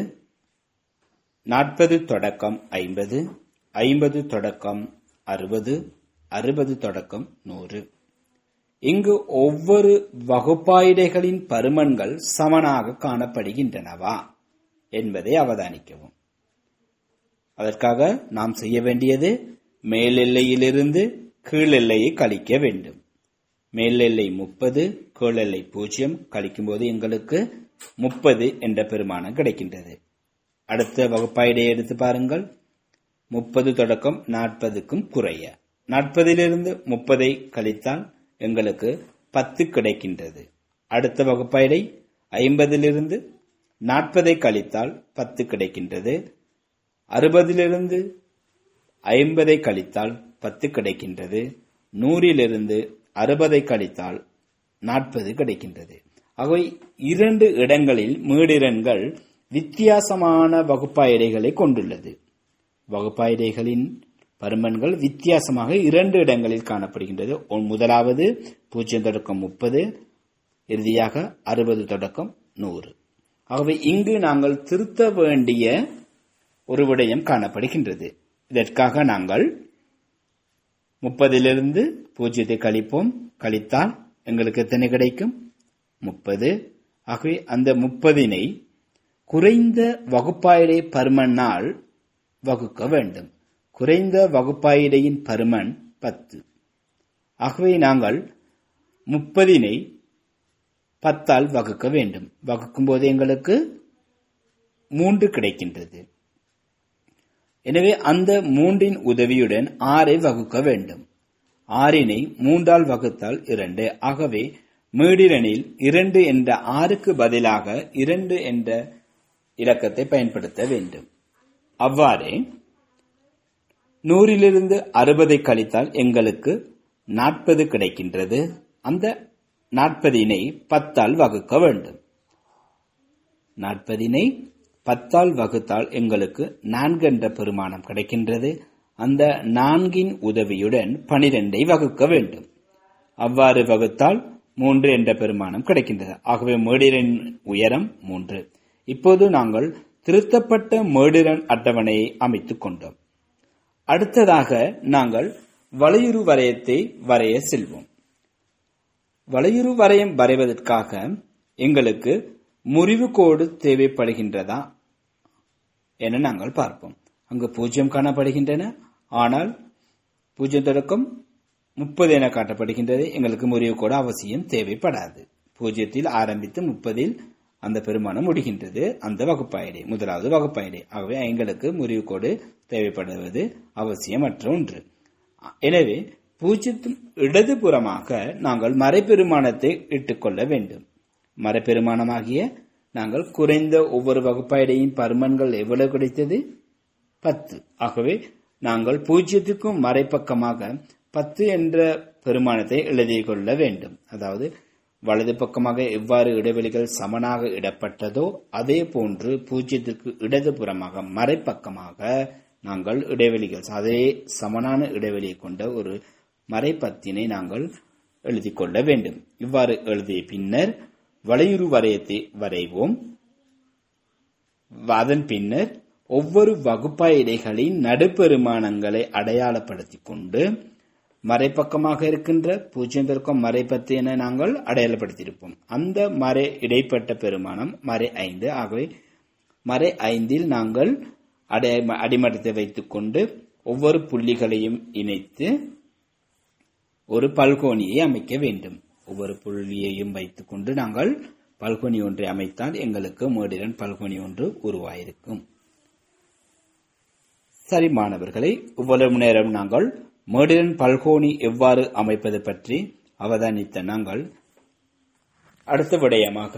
நாற்பது தொடக்கம் ஐம்பது, ஐம்பது தொடக்கம் அறுபது, அறுபது தொடக்கம் நூறு. இங்கு ஒவ்வொரு வகுப்பாயிடைகளின் பருமன்கள் சமனாக காணப்படுகின்றனவா என்பதை அவதானிக்கவும். அதற்காக நாம் செய்ய வேண்டியது மேல் எல்லையிலிருந்து கீழ் எல்லையை கழிக்க வேண்டும். மேல் எல்லை முப்பது, கீழ் எல்லை பூஜ்ஜியம், கழிக்கும் போது எங்களுக்கு முப்பது என்ற பெருமானம் கிடைக்கின்றது. அடுத்த வகுப்பாயிடையை எடுத்து பாருங்கள். முப்பது தொடக்கம் நாற்பதுக்கும் குறைய, நாற்பதிலிருந்து முப்பதை கழித்தால் எங்களுக்கு பத்து கிடைக்கின்றது. அடுத்த வகுப்பாயிடை ஐம்பதிலிருந்து நாற்பதை கழித்தால் பத்து கிடைக்கின்றது. அறுபதிலிருந்து ஐம்பதை கழித்தால் பத்து கிடைக்கின்றது. நூறிலிருந்து அறுபதை கழித்தால் நாற்பது கிடைக்கின்றது. ஆகவே இரண்டு இடங்களில் மீடிரன்கள் வித்தியாசமான வகுப்பாயிடைகளை கொண்டுள்ளது. வகுப்பாயிடைகளின் பருமன்கள் வித்தியாசமாக இரண்டு இடங்களில் காணப்படுகின்றது. முதலாவது பூஜ்ஜியம் தொடக்கம் முப்பது, இறுதியாக அறுபது தொடக்கம் நூறு. ஆகவே இங்கு நாங்கள் திருத்த வேண்டிய ஒரு விடயம் காணப்படுகின்றது. இதற்காக நாங்கள் முப்பதிலிருந்து பூஜ்ஜியத்தை கழிப்போம். கழித்தால் எங்களுக்கு எத்தனை கிடைக்கும்? முப்பது. ஆகவே அந்த முப்பதினை குறைந்த வகுப்பாயிடை பருமனால் வகுக்க வேண்டும். குறைந்த வகுப்பாயிடையின் பருமன் பத்து. ஆகவே நாங்கள் முப்பதினை பத்தால் வகுக்க வேண்டும். வகுக்கும் போது எங்களுக்கு மூன்று கிடைக்கின்றது. எனவே அந்த மூன்றின் உதவியுடன் ஆறை வகுக்க வேண்டும். ஆறினை மூன்றால் வகுத்தால் இரண்டு. ஆகவே மீடிரனில் இரண்டு என்ற ஆறுக்கு பதிலாக இரண்டு என்ற இலக்கத்தை பயன்படுத்த வேண்டும். அவ்வாறே நூறிலிருந்து அறுபதை கழித்தால் எங்களுக்கு நாற்பது கிடைக்கின்றது. அந்த நாற்பதினை பத்தால் வகுக்க வேண்டும். நாற்பதினை பத்தால் வகுத்தால் எங்களுக்கு நான்கு என்ற பெருமானம் கிடைக்கின்றது. அந்த நான்கின் உதவியுடன் பனிரெண்டை வகுக்க வேண்டும். அவ்வாறு வகுத்தால் மூன்று என்ற பெருமானம் கிடைக்கின்றது. ஆகவே மேடிரன் உயரம் மூன்று. இப்போது நாங்கள் திருத்தப்பட்ட மேடிரன் அட்டவணையை அமைத்துக் கொண்டோம். அடுத்ததாக நாங்கள் வளையுறு வரையத்தை வரைய செல்வோம். வளையுறு வரையம் வரைவதற்காக எங்களுக்கு முறிவு கோடு தேவைப்படுகின்றதா என நாங்கள் பார்ப்போம். அங்கு பூஜ்ஜியம் காணப்படுகின்றன, ஆனால் பூஜ்ஜியம் தொடக்கம் முப்பது என காட்டப்படுகின்றது. எங்களுக்கு முறிவு கோடு அவசியம் தேவைப்படாது. பூஜ்ஜியத்தில் ஆரம்பித்து முப்பதில் அந்த பெருமானம் முடிகின்றது. அந்த வகுப்பாயிடை முதலாவது வகுப்பாயிடை. ஆகவே எங்களுக்கு முறிவு கோடு தேவைப்படுவது அவசியமற்ற ஒன்று. எனவே பூஜ்ஜியத்தின் இடதுபுறமாக நாங்கள் மறைபெருமானத்தை இட்டுக்கொள்ள வேண்டும். மறைபெருமானமாகிய நாங்கள் குறைந்த ஒவ்வொரு வகுப்பாயிடையின் பருமன்கள் எவ்வளவு கிடைத்தது? பத்து. ஆகவே நாங்கள் பூஜ்ஜியத்துக்கும் மறைப்பக்கமாக பத்து என்ற பெருமானத்தை எழுதிக் கொள்ள வேண்டும். அதாவது வலது பக்கமாக எவ்வாறு இடைவெளிகள் சமனாக இடப்பட்டதோ அதே போன்று பூஜ்ஜியத்திற்கு இடதுபுறமாக மறைப்பக்கமாக நாங்கள் இடைவெளிகள் அதே சமனான இடைவெளியை கொண்ட ஒரு மறைப்பத்தினை நாங்கள் எழுதிக் கொள்ள வேண்டும். இவ்வாறு எழுதிய பின்னர் வளையுறு வரையத்தை வரைவோம். அதன் பின்னர் ஒவ்வொரு வகுப்பாய் இடைகளின் நடுப்பெருமானங்களை அடையாளப்படுத்திக் கொண்டு மறைப்பக்கமாக இருக்கின்ற பூஜ்ஜியம் பெருக்கம் மறைப்பத்து என நாங்கள் அடையாளப்படுத்தியிருப்போம். அந்த மறை இடைப்பட்ட பெருமானம் மறை ஐந்து. ஆகவே மறை ஐந்தில் நாங்கள் அடிமட்டத்தை வைத்துக் கொண்டு ஒவ்வொரு புள்ளிகளையும் இணைத்து ஒரு பல்கோணியை அமைக்க வேண்டும். ஒவ்வொரு புள்ளியையும் வைத்துக் கொண்டு நாங்கள் பல்கோணி ஒன்றை அமைத்தால் எங்களுக்கு மேடிரன் பல்கோணி ஒன்று உருவாயிருக்கும். சரி மாணவர்களை, இவ்வளவு நேரம் நாங்கள் மேடிரன் பல்கோணி எவ்வாறு அமைப்பது பற்றி அவதானித்த நாங்கள் அடுத்த விடயமாக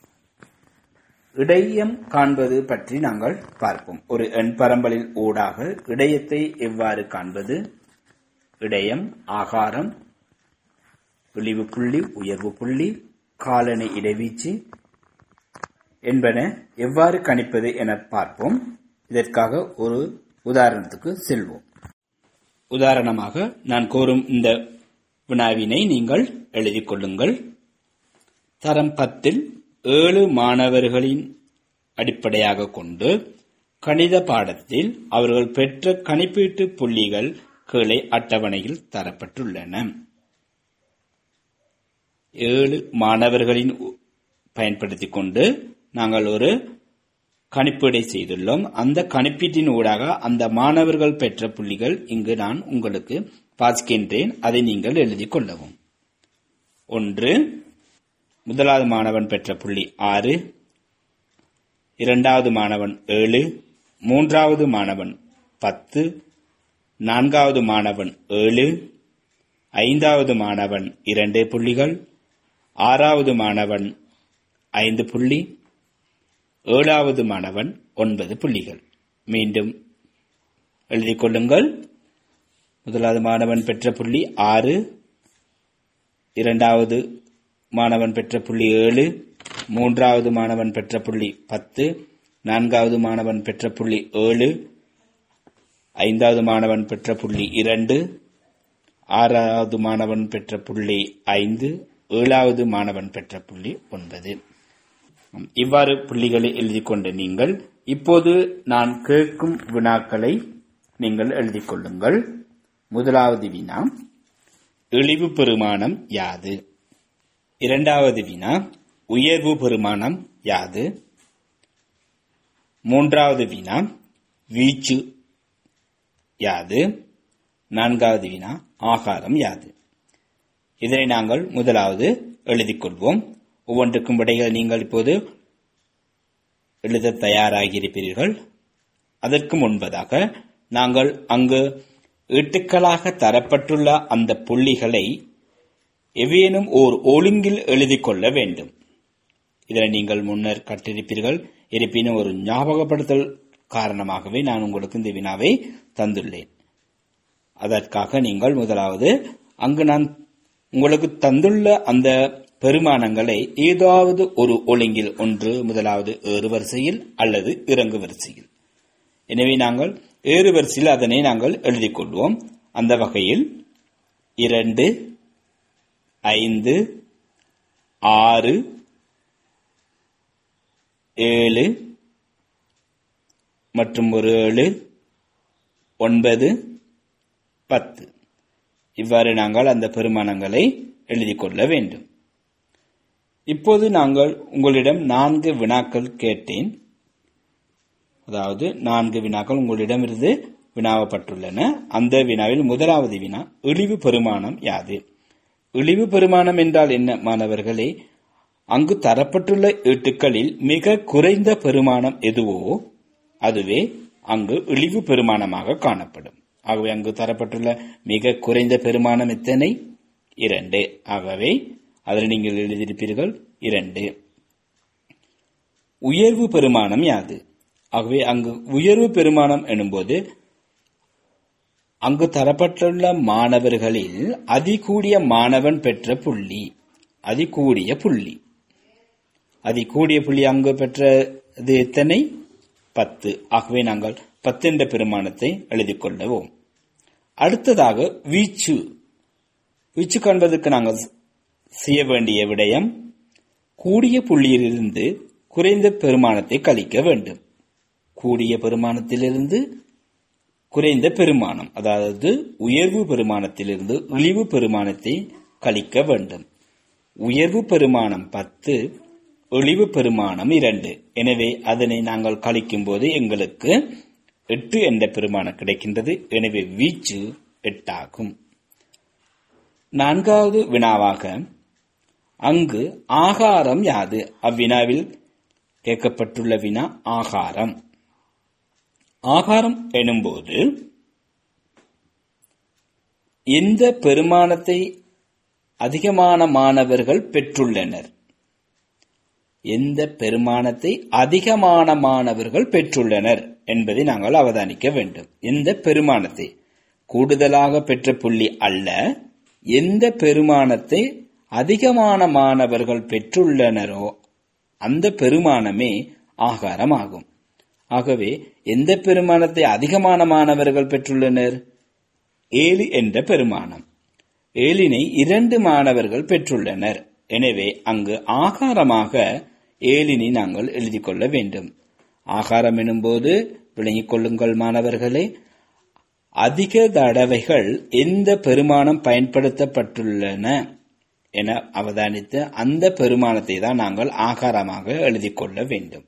இடையம் காண்பது பற்றி நாங்கள் பார்ப்போம். ஒரு எண் பரம்பலில் ஊடாக இடையத்தை எவ்வாறு காண்பது, இடையம், ஆகாரம், இழிவு புள்ளி, உயர்வு புள்ளி, காலணி இடைவீச்சு என்பன எவ்வாறு கணிப்பது என பார்ப்போம். இதற்காக ஒரு உதாரணத்துக்கு செல்வோம். உதாரணமாக நான் கூறும் இந்த வினாவினை நீங்கள் எழுதிக் கொள்ளுங்கள். தரம் பத்தில் ஏழு மாணவர்களின் அடிப்படையாக கொண்டு கணித பாடத்தில் அவர்கள் பெற்ற கணிப்பீட்டு புள்ளிகள் கீழே அட்டவணையில் தரப்பட்டுள்ளன. ஏழு மாணவர்களின் பயன்படுத்திக் கொண்டு நாங்கள் ஒரு கணிப்பீடை செய்துள்ளோம். அந்த கணிப்பீட்டின் ஊடாக அந்த மாணவர்கள் பெற்ற புள்ளிகள் இங்கு நான் உங்களுக்கு வாசிக்கின்றேன். அதை நீங்கள் எழுதிக் கொள்ளவும். ஒன்று, முதலாவது மாணவன் பெற்ற புள்ளி ஆறு, இரண்டாவது மாணவன் ஏழு, மூன்றாவது மாணவன் பத்து, நான்காவது மாணவன் ஏழு, ஐந்தாவது மாணவன் இரண்டு புள்ளிகள், ஆறாவது மாணவன் ஐந்து புள்ளி, ஏழாவது மாணவன் ஒன்பது புள்ளிகள். மீண்டும் எழுதிக் கொள்ளுங்கள். முதலாவது மாணவன் பெற்ற புள்ளி ஆறு, இரண்டாவது மாணவன் பெற்ற புள்ளி ஏழு, மூன்றாவது மாணவன் பெற்ற புள்ளி பத்து, நான்காவது மாணவன் பெற்ற புள்ளி ஏழு, ஐந்தாவது மாணவன் பெற்ற புள்ளி இரண்டு, ஆறாவது மாணவன் பெற்ற புள்ளி ஐந்து, ஏழாவது மாணவன் பெற்ற புள்ளி ஒன்பது. இவ்வாறு புள்ளிகளை எழுதிக் கொண்ட நீங்கள் இப்போது நான் கேட்கும் வினாக்களை நீங்கள் எழுதிக் கொள்ளுங்கள். முதலாவது வினா, இழிவு பெருமானம் யாது? இரண்டாவது வினா, உயர்வு பெருமானம் யாது? மூன்றாவது வினா, வீச்சு யாது? நான்காவது வினா, ஆகாரம் யாது? இதனை நாங்கள் முதலாவது எழுதிக் கொள்வோம். ஒவ்வொன்றுக்கும் விடைகள் நீங்கள் இப்போது எழுத தயாராகியிருப்பீர்கள். அதற்கு முன்பதாக நாங்கள் அங்கு ஈட்டுக்களாக தரப்பட்டுள்ள அந்த புள்ளிகளை எவ்வேனும் ஓர் ஒழுங்கில் எழுதிக் கொள்ள வேண்டும். இதனை நீங்கள் முன்னர் கற்றிருப்பீர்கள். இருப்பினும் ஒரு ஞாபகப்படுத்தல் காரணமாகவே நான் உங்களுக்கு இந்த வினாவை தந்துள்ளேன். அதற்காக நீங்கள் முதலாவது அங்கு நான் உங்களுக்கு தந்துள்ள அந்த பெருமானங்களை ஏதாவது ஒரு ஒழுங்கில், ஒன்று முதலாவது ஏறு வரிசையில் அல்லது இறங்கு வரிசையில். எனவே நாங்கள் ஏறு வரிசையில் அதனை நாங்கள் எழுதிக் கொள்வோம். அந்த வகையில் இரண்டு, ஐந்து, ஆறு, ஏழு மற்றும் ஒரு ஏழு, ஒன்பது, பத்து இவ்வாறு நாங்கள் அந்த பெருமானங்களை எழுதிக் கொள்ள வேண்டும். இப்போது நாங்கள் உங்களிடம் நான்கு வினாக்கள் கேட்டேன். அதாவது நான்கு வினாக்கள் உங்களிடமிருந்து வினாவப்பட்டுள்ளன. அந்த வினாவில் முதலாவது வினா, இழிவு பெருமானம் யாது? இழிவு பெருமானம் என்றால் என்ன மாணவர்களே? அங்கு தரப்பட்டுள்ள ஈட்டுக்களில் மிக குறைந்த பெருமானம் எதுவோ அதுவே அங்கு இழிவு பெருமானமாக காணப்படும். ஆகவே அங்கு தரப்பட்டுள்ள மிக குறைந்த பெருமானம் எத்தனை? இரண்டு. ஆகவே அதில் நீங்கள் எழுதியிருப்பீர்கள் இரண்டு. உயர்வு பெருமானம் யாது? ஆகவே அங்கு உயர்வு பெருமானம் எனும்போது அங்கு தரப்பட்டுள்ள மாணவர்களில் அதிகூடிய மாணவன் பெற்ற புள்ளி, அதிகூடிய புள்ளி அதிகூடிய புள்ளி அங்கு பெற்றது எத்தனை? பத்து. ஆகவே நாங்கள் பத்து என்ற பெருமானத்தை எழுதிக் கொள்ளவும். அடுத்ததாக வீச்சு. வீச்சு காண்பதற்கு நாங்கள் செய்ய வேண்டிய விடயம் கூடிய புள்ளியிலிருந்து குறைந்த பெருமானத்தை கழிக்க வேண்டும். கூடிய பெருமானத்திலிருந்து குறைந்த பெருமானம், அதாவது உயர்வு பெருமானத்திலிருந்து இழிவு பெருமானத்தை கழிக்க வேண்டும். உயர்வு பெருமானம் பத்து, இழிவு பெருமானம் இரண்டு. எனவே அதனை நாங்கள் கழிக்கும் போது எங்களுக்கு எட்டு என்ற பெருமானம் கிடைக்கின்றது. எனவே வீச்சு எட்டாகும். நான்காவது வினாவாக அங்கு ஆகாரம் யாது? அவ்வினாவில் கேட்கப்பட்டுள்ள வினா ஆகாரம். ஆகாரம் எனும்போது எந்த பெருமானத்தை அதிகமான மாணவர்கள் பெற்றுள்ளனர்? எந்த பெருமானத்தை அதிகமான மாணவர்கள் பெற்றுள்ளனர் என்பதை நாங்கள் அவதானிக்க வேண்டும். எந்த பெருமானத்தை, கூடுதலாக பெற்ற புள்ளி அல்ல, எந்த பெருமானத்தை அதிகமான மாணவர்கள் பெற்றுள்ளனரோ அந்த பெருமானமே ஆகாரம் ஆகும். ஆகவே எந்த பெருமானத்தை அதிகமான மாணவர்கள் பெற்றுள்ளனர்? ஏழு என்ற பெருமானம். ஏழினை இரண்டு மாணவர்கள் பெற்றுள்ளனர். எனவே அங்கு ஆகாரமாக ஏழினை நாங்கள் எழுதி கொள்ள வேண்டும். ஆகாரம் எனும்போது விளங்கிக் கொள்ளுங்கள் மாணவர்களே, அதிக தடவைகள் எந்த பெருமானம் பயன்படுத்தப்பட்டுள்ளன என அவதானித்து அந்த பெருமானத்தை தான் நாங்கள் ஆகாரமாக எழுதி கொள்ள வேண்டும்.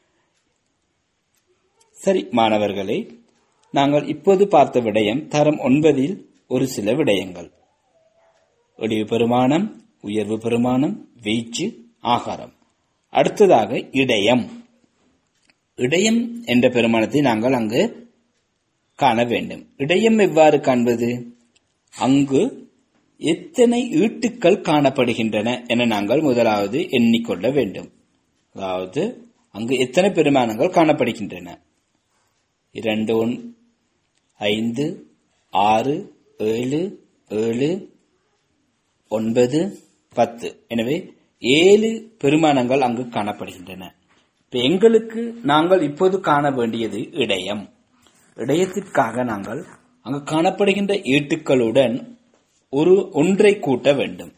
சரி மாணவர்களே, நாங்கள் இப்போது பார்த்த விடயம் தரம் ஒன்பதில் ஒரு சில விடயங்கள். இழிவு பெருமானம், உயர்வு பெருமானம், வீச்சு, ஆகாரம். அடுத்ததாக இடையம். இடையம் என்ற பெருமானத்தை நாங்கள் அங்கு காண வேண்டும். இடையம் எவ்வாறு காண்பது? அங்கு எத்தனை ஈட்டுக்கள் காணப்படுகின்றன என நாங்கள் முதலாவது எண்ணிக்கொள்ள வேண்டும். அதாவது அங்கு எத்தனை பெருமானங்கள் காணப்படுகின்றன? இரண்டு, ஐந்து, ஆறு, ஏழு, ஏழு, ஒன்பது, பத்து. எனவே ஏழு பெருமானங்கள் அங்கு காணப்படுகின்றன. இப்ப எங்களுக்கு நாங்கள் இப்போது காண வேண்டியது இடையம். இடையத்திற்காக நாங்கள் அங்கு காணப்படுகின்ற ஈட்டுக்களுடன் ஒரு ஒன்றை கூட்ட வேண்டும்.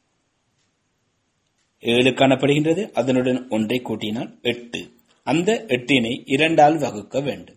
ஏழு காணப்படுகின்றது, அதனுடன் ஒன்றை கூட்டினால் எட்டு. அந்த எட்டினை இரண்டால் வகுக்க வேண்டும்.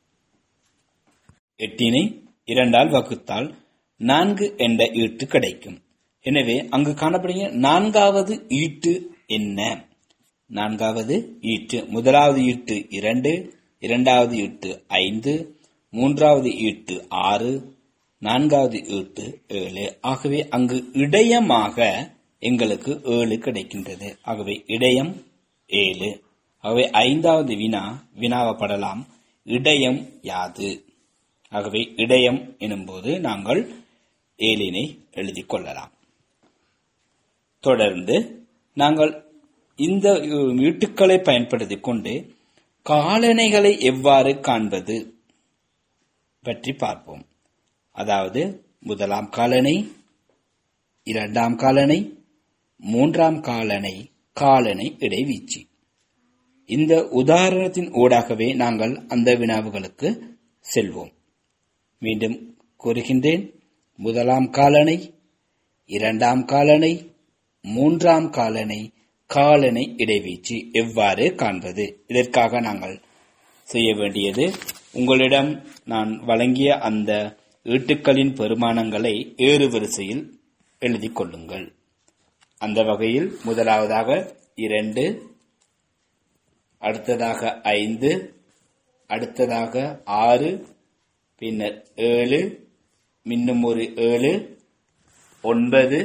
எட்டினை இரண்டால் வகுத்தால் நான்கு என்ற ஈட்டு கிடைக்கும். எனவே அங்கு காணப்படுகிற நான்காவது ஈட்டு என்ன? நான்காவது ஈட்டு, முதலாவது ஈட்டு இரண்டு, இரண்டாவது ஈட்டு ஐந்து, மூன்றாவது ஈட்டு ஆறு, நான்காவது ஈட்டு ஏழு. ஆகவே அங்கு இடையமாக எங்களுக்கு ஏழு கிடைக்கின்றது. ஆகவே இடையம் ஏழு. ஆகவே ஐந்தாவது வினா வினாவப்படலாம், இடையம் யாது? ஆகவே இடையம் எனும்போது நாங்கள் ஏழினை எழுதி கொள்ளலாம். தொடர்ந்து நாங்கள் இந்த ஈட்டுக்களை பயன்படுத்திக் கொண்டு காலணைகளை எவ்வாறு காண்பது பற்றி பார்ப்போம். அதாவது முதலாம் காலணை, இரண்டாம் காலணை, மூன்றாம் காலணை, காலணை இடைவீச்சு. இந்த உதாரணத்தின் ஊடாகவே நாங்கள் அந்த வினாவுகளுக்கு செல்வோம். மீண்டும் கூறுகின்றேன், முதலாம் காலணை, இரண்டாம் காலணை, மூன்றாம் காலணை, காலணை இடைவீச்சு எவ்வாறு காண்பது? இதற்காக நாங்கள் செய்ய வேண்டியது, உங்களிடம் நான் வழங்கிய அந்த ஈட்டுக்களின் பெருமானங்களை ஏறு வரிசையில் எழுதி கொள்ளுங்கள். அந்த வகையில் முதலாவதாக இரண்டு, அடுத்ததாக ஐந்து, அடுத்ததாக ஆறு, பின்னர் ஏழு, இன்னும் ஒரு ஏழு, ஒன்பது,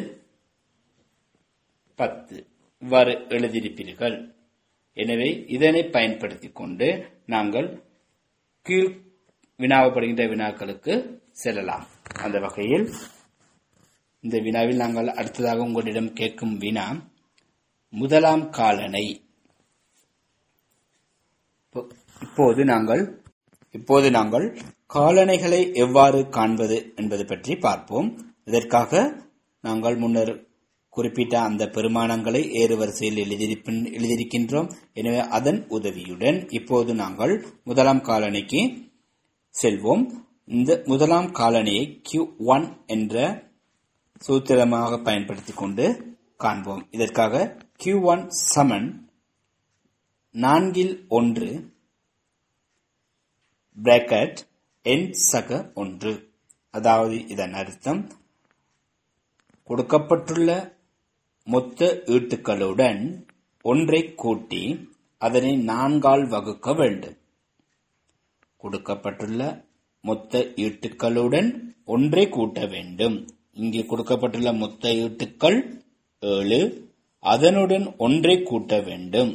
பத்து இவ்வாறு எழுதியிருப்பீர்கள். எனவே இதனை பயன்படுத்திக் கொண்டு நாங்கள் கீழ் வினாவப்படுகின்ற வினாக்களுக்கு செல்லலாம். அந்த வகையில் இந்த வினாவில் நாங்கள் அடுத்ததாக உங்களிடம் கேட்கும் வினா முதலாம் காலணை. இப்போது நாங்கள் இப்போது நாங்கள் காலணைகளை எவ்வாறு காண்பது என்பது பற்றி பார்ப்போம். இதற்காக நாங்கள் முன்னர் குறிப்பிட்ட அந்த பெருமானங்களை ஏறு வரிசையில் எழுதியிருக்கின்றோம். எனவே அதன் உதவியுடன் இப்போது நாங்கள் முதலாம் காலணிக்கு செல்வோம். இந்த முதலாம் காலணியை கியூ ஒன் என்ற சூத்திரமாக பயன்படுத்திக் கொண்டு காண்போம். இதற்காக கியூ ஒன் சமன் நான்கில் ஒன்று பிராக்கெட் என் சக ஒன்று. அதாவது இதன் அர்த்தம் கொடுக்கப்பட்டுள்ள மொத்த ஈட்டுக்களுடன் ஒன்றை கூட்டி அதனை நான்கால் வகுக்க வேண்டும். கொடுக்கப்பட்டுள்ள மொத்த ஈட்டுக்களுடன் ஒன்றை கூட்ட வேண்டும். இங்கே கொடுக்கப்பட்டுள்ள மொத்த ஈட்டுக்கள் ஏழு, அதனுடன் ஒன்றை கூட்ட வேண்டும்.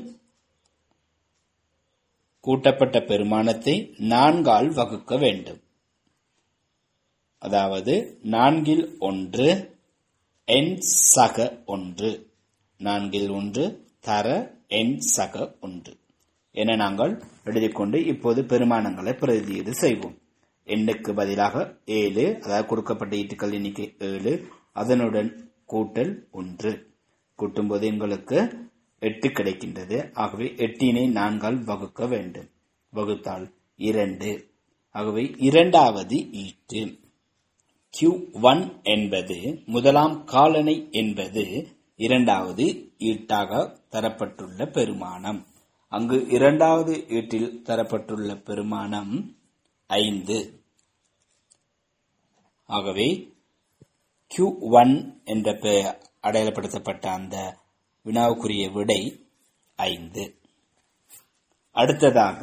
கூட்டப்பட்ட பெருமானத்தை நான்கால் வகுக்க வேண்டும். அதாவது நான்கில் ஒன்று என் சக ஒன்று, நான்கில் ஒன்று தர என் சக ஒன்று என நாங்கள் எழுதிக்கொண்டு இப்போது பெருமானங்களை பிரதியீடு செய்வோம். எண்ணுக்கு பதிலாக ஏழு, அதாவது கொடுக்கப்பட்ட ஈட்டுக்கள் எண்ணிக்கை ஏழு, அதனுடன் கூட்டல் ஒன்று. கூட்டும் போது எங்களுக்கு எட்டு கிடைக்கின்றது. ஆகவே எட்டினை நான்கால் வகுக்க வேண்டும். வகுத்தால் இரண்டு. ஆகவே இரண்டாவது ஈட்டு கியூ ஒன் என்பது முதலாம் காலனை என்பது இரண்டாவது ஈட்டாக தரப்பட்டுள்ள பெருமானம். அங்கு இரண்டாவது ஈட்டில் தரப்பட்டுள்ள பெருமானம் ஐந்து. ஆகவே கியூ ஒன் என்ற அடையாளப்படுத்தப்பட்ட அந்த வினாவுக்குரிய விடை ஐந்து. அடுத்ததாக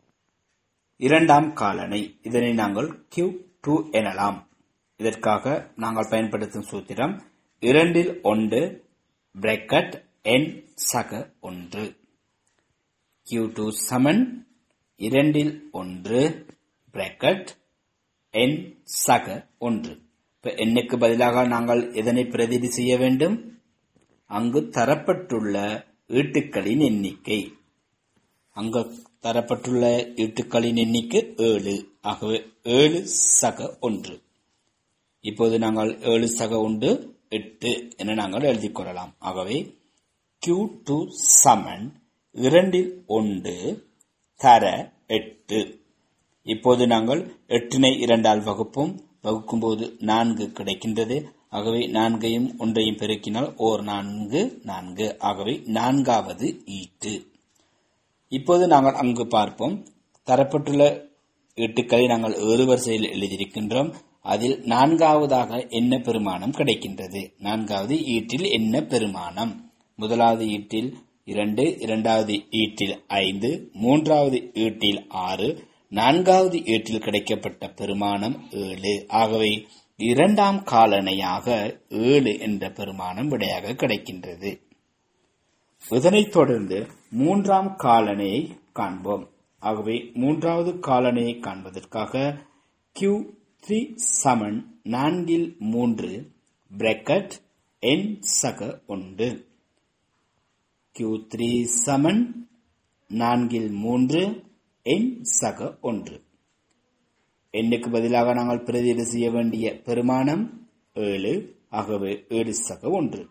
இரண்டாம் காலனை, இதனை நாங்கள் கியூ டூ எனலாம். இதற்காக நாங்கள் பயன்படுத்தும் சூத்திரம் இரண்டில் ஒன்று பிராக்கெட் என் சக ஒன்று. கியூ டூ சமன் இரண்டில் ஒன்று பிராக்கெட் என் சக ஒன்று. இப்ப எண்ணுக்கு பதிலாக நாங்கள் எதனை பிரதிநிதி செய்ய வேண்டும்? அங்கு தரப்பட்டுள்ள ஈட்டுக்களின் எண்ணிக்கை. அங்கு தரப்பட்டுள்ள ஈட்டுக்களின் எண்ணிக்கை ஏழு. ஆகவே ஏழு சக ஒன்று. இப்போது நாங்கள் ஏழு சக ஒன்று எட்டு என நாங்கள் எழுதிக் கொள்ளலாம். ஆகவே கியூ டூ சமன் இரண்டில் ஒன்று தர எட்டு. இப்போது நாங்கள் எட்டினை இரண்டால் வகுப்போம். வகுக்கும் போது நான்கு கிடைக்கின்றது. ஆகவே நான்கையும் ஒன்றையும் பெருக்கினால் ஓர் நான்கு நான்கு. ஆகவே நான்காவது ஈட்டு. இப்போது நாங்கள் அங்கு பார்ப்போம். தரப்பட்டுள்ள ஈட்டுக்களை நாங்கள் ஏழு வரிசையில் எழுதியிருக்கின்றோம். அதில் நான்காவதாக என்ன பெருமானம் கிடைக்கின்றது? நான்காவது ஈட்டில் என்ன பெருமானம்? முதலாவது ஈட்டில் இரண்டு, இரண்டாவது ஈட்டில் ஐந்து, மூன்றாவது ஈட்டில் ஆறு, நான்காவது ஈட்டில் கிடைக்கப்பட்ட பெருமானம் ஏழு. ஆகவே இரண்டாம் காலனையாக ஏழு என்ற பெருமானம் விடையாக கிடைக்கின்றது. இதனைத் தொடர்ந்து மூன்றாம் காலனையை காண்போம். ஆகவே மூன்றாவது காலனையை காண்பதற்காக கியூ த்ரீ சமன் நான்கில் மூன்று பிராக்கெட் என் சக ஒன்று. கியூ த்ரீ சமன் நான்கில் மூன்று என் சக ஒன்று. எண்ணுக்கு பதிலாக நாங்கள் பிரதியீடு செய்ய வேண்டிய பெருமானம் ஏழு. ஆகவே ஏழு சக ஒன்று.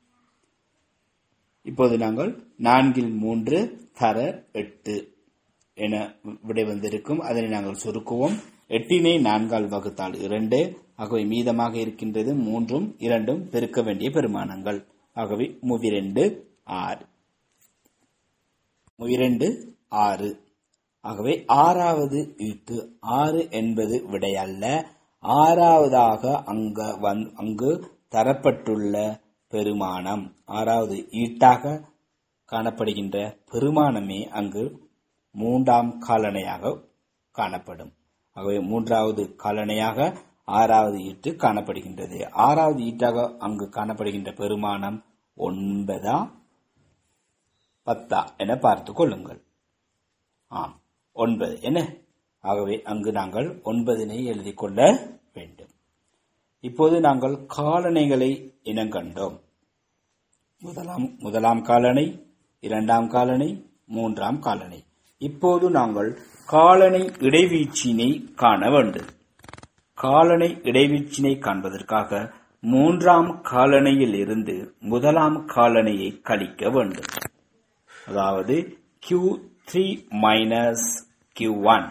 இப்போது நாங்கள் நான்கில் மூன்று தர எட்டு என விடை வந்திருக்கும். அதனை நாங்கள் சுருக்குவோம். எட்டினை நான்கால் வகுத்தால் இரண்டு. ஆகவே மீதமாக இருக்கின்றது மூன்றும் இரண்டும் பெருக்க வேண்டிய பெருமானங்கள். ஆகவே மூவிரண்டு ஆறு. மூவிரண்டு ஆறு. ஆகவே ஆறாவது ஈட்டு. ஆறு என்பது விடையல்ல. ஆறாவதாக அங்க அங்கு தரப்பட்டுள்ள பெருமானம், ஆறாவது ஈட்டாக காணப்படுகின்ற பெருமானமே அங்கு மூன்றாம் காலனையாக காணப்படும். ஆகவே மூன்றாவது காலனையாக ஆறாவது ஈட்டு காணப்படுகின்றது. ஆறாவது ஈட்டாக அங்கு காணப்படுகின்ற பெருமானம் ஒன்பதா பத்தா என பார்த்துக் கொள்ளுங்கள். ஆம், ஒன்பது என. ஆகவே அங்கு நாங்கள் ஒன்பதினை எழுதிக் கொள்ள வேண்டும். இப்போது நாங்கள் காலனைகளை இனங்கண்டோம். முதலாம் முதலாம் காலனை, இரண்டாம் காலனை, மூன்றாம் காலனை. இப்போது நாங்கள் காலனை இடைவீச்சினை காண வேண்டும். காலனை இடைவீச்சினை காண்பதற்காக மூன்றாம் காலனையில் இருந்து முதலாம் காலனையை கழிக்க வேண்டும். அதாவது Q three minus Q one.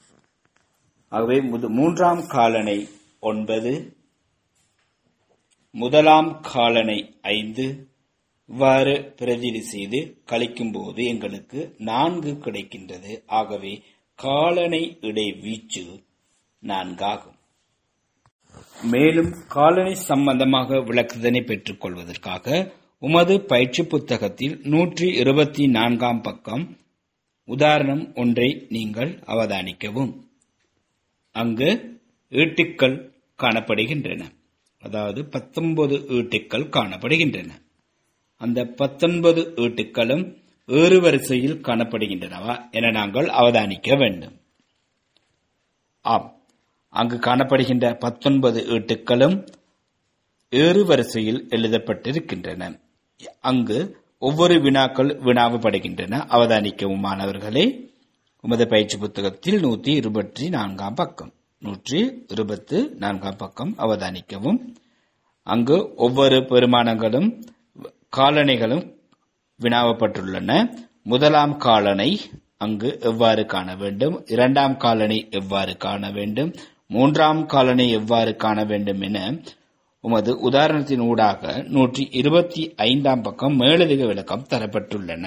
ஆகவே மூன்றாம் காலனை ஒன்பது, முதலாம் காலனை ஐந்து இவ்வாறு பிரதிலி செய்து கழிக்கும் போது எங்களுக்கு நான்கு கிடைக்கின்றது. ஆகவே காலனை இடை வீச்சு நான்காகும். மேலும் காலனை சம்பந்தமாக விளக்குதனை பெற்றுக் கொள்வதற்காக உமது பயிற்சி புத்தகத்தில் நூற்றி இருபத்தி நான்காம் பக்கம் உதாரணம் ஒன்றை நீங்கள் அவதானிக்கவும். அங்கு ஈட்டுக்கள் காணப்படுகின்றன. அதாவது பத்தொன்பது ஈட்டுக்கள் காணப்படுகின்றன. அந்த பத்தொன்பது ஈட்டுக்களும் ஏறு வரிசையில் காணப்படுகின்றனவா என நாங்கள் அவதானிக்க வேண்டும். ஆம், அங்கு காணப்படுகின்ற பத்தொன்பது ஈட்டுக்களும் ஏறு வரிசையில் எழுதப்பட்டிருக்கின்றன. அங்கு ஒவ்வொரு வினாக்கள் வினாவப்படுகின்றன. அவதானிக்கவும் மாணவர்களே. உமது பயிற்சி புத்தகத்தில் நூற்றி இருபத்தி நான்காம் பக்கம் நூற்றி இருபத்தி நான்காம் பக்கம் அவதானிக்கவும். அங்கு ஒவ்வொரு பெருமானங்களும் காலனைகளும் வினாவப்பட்டுள்ளன. முதலாம் காலனை அங்கு எவ்வாறு காண வேண்டும், இரண்டாம் காலனை எவ்வாறு காண வேண்டும், மூன்றாம் காலனை எவ்வாறு காண வேண்டும் என உமது உதாரணத்தின் ஊடாக நூற்றி இருபத்தி ஐந்தாம் பக்கம் மேலதிக விளக்கம் தரப்பட்டுள்ளன.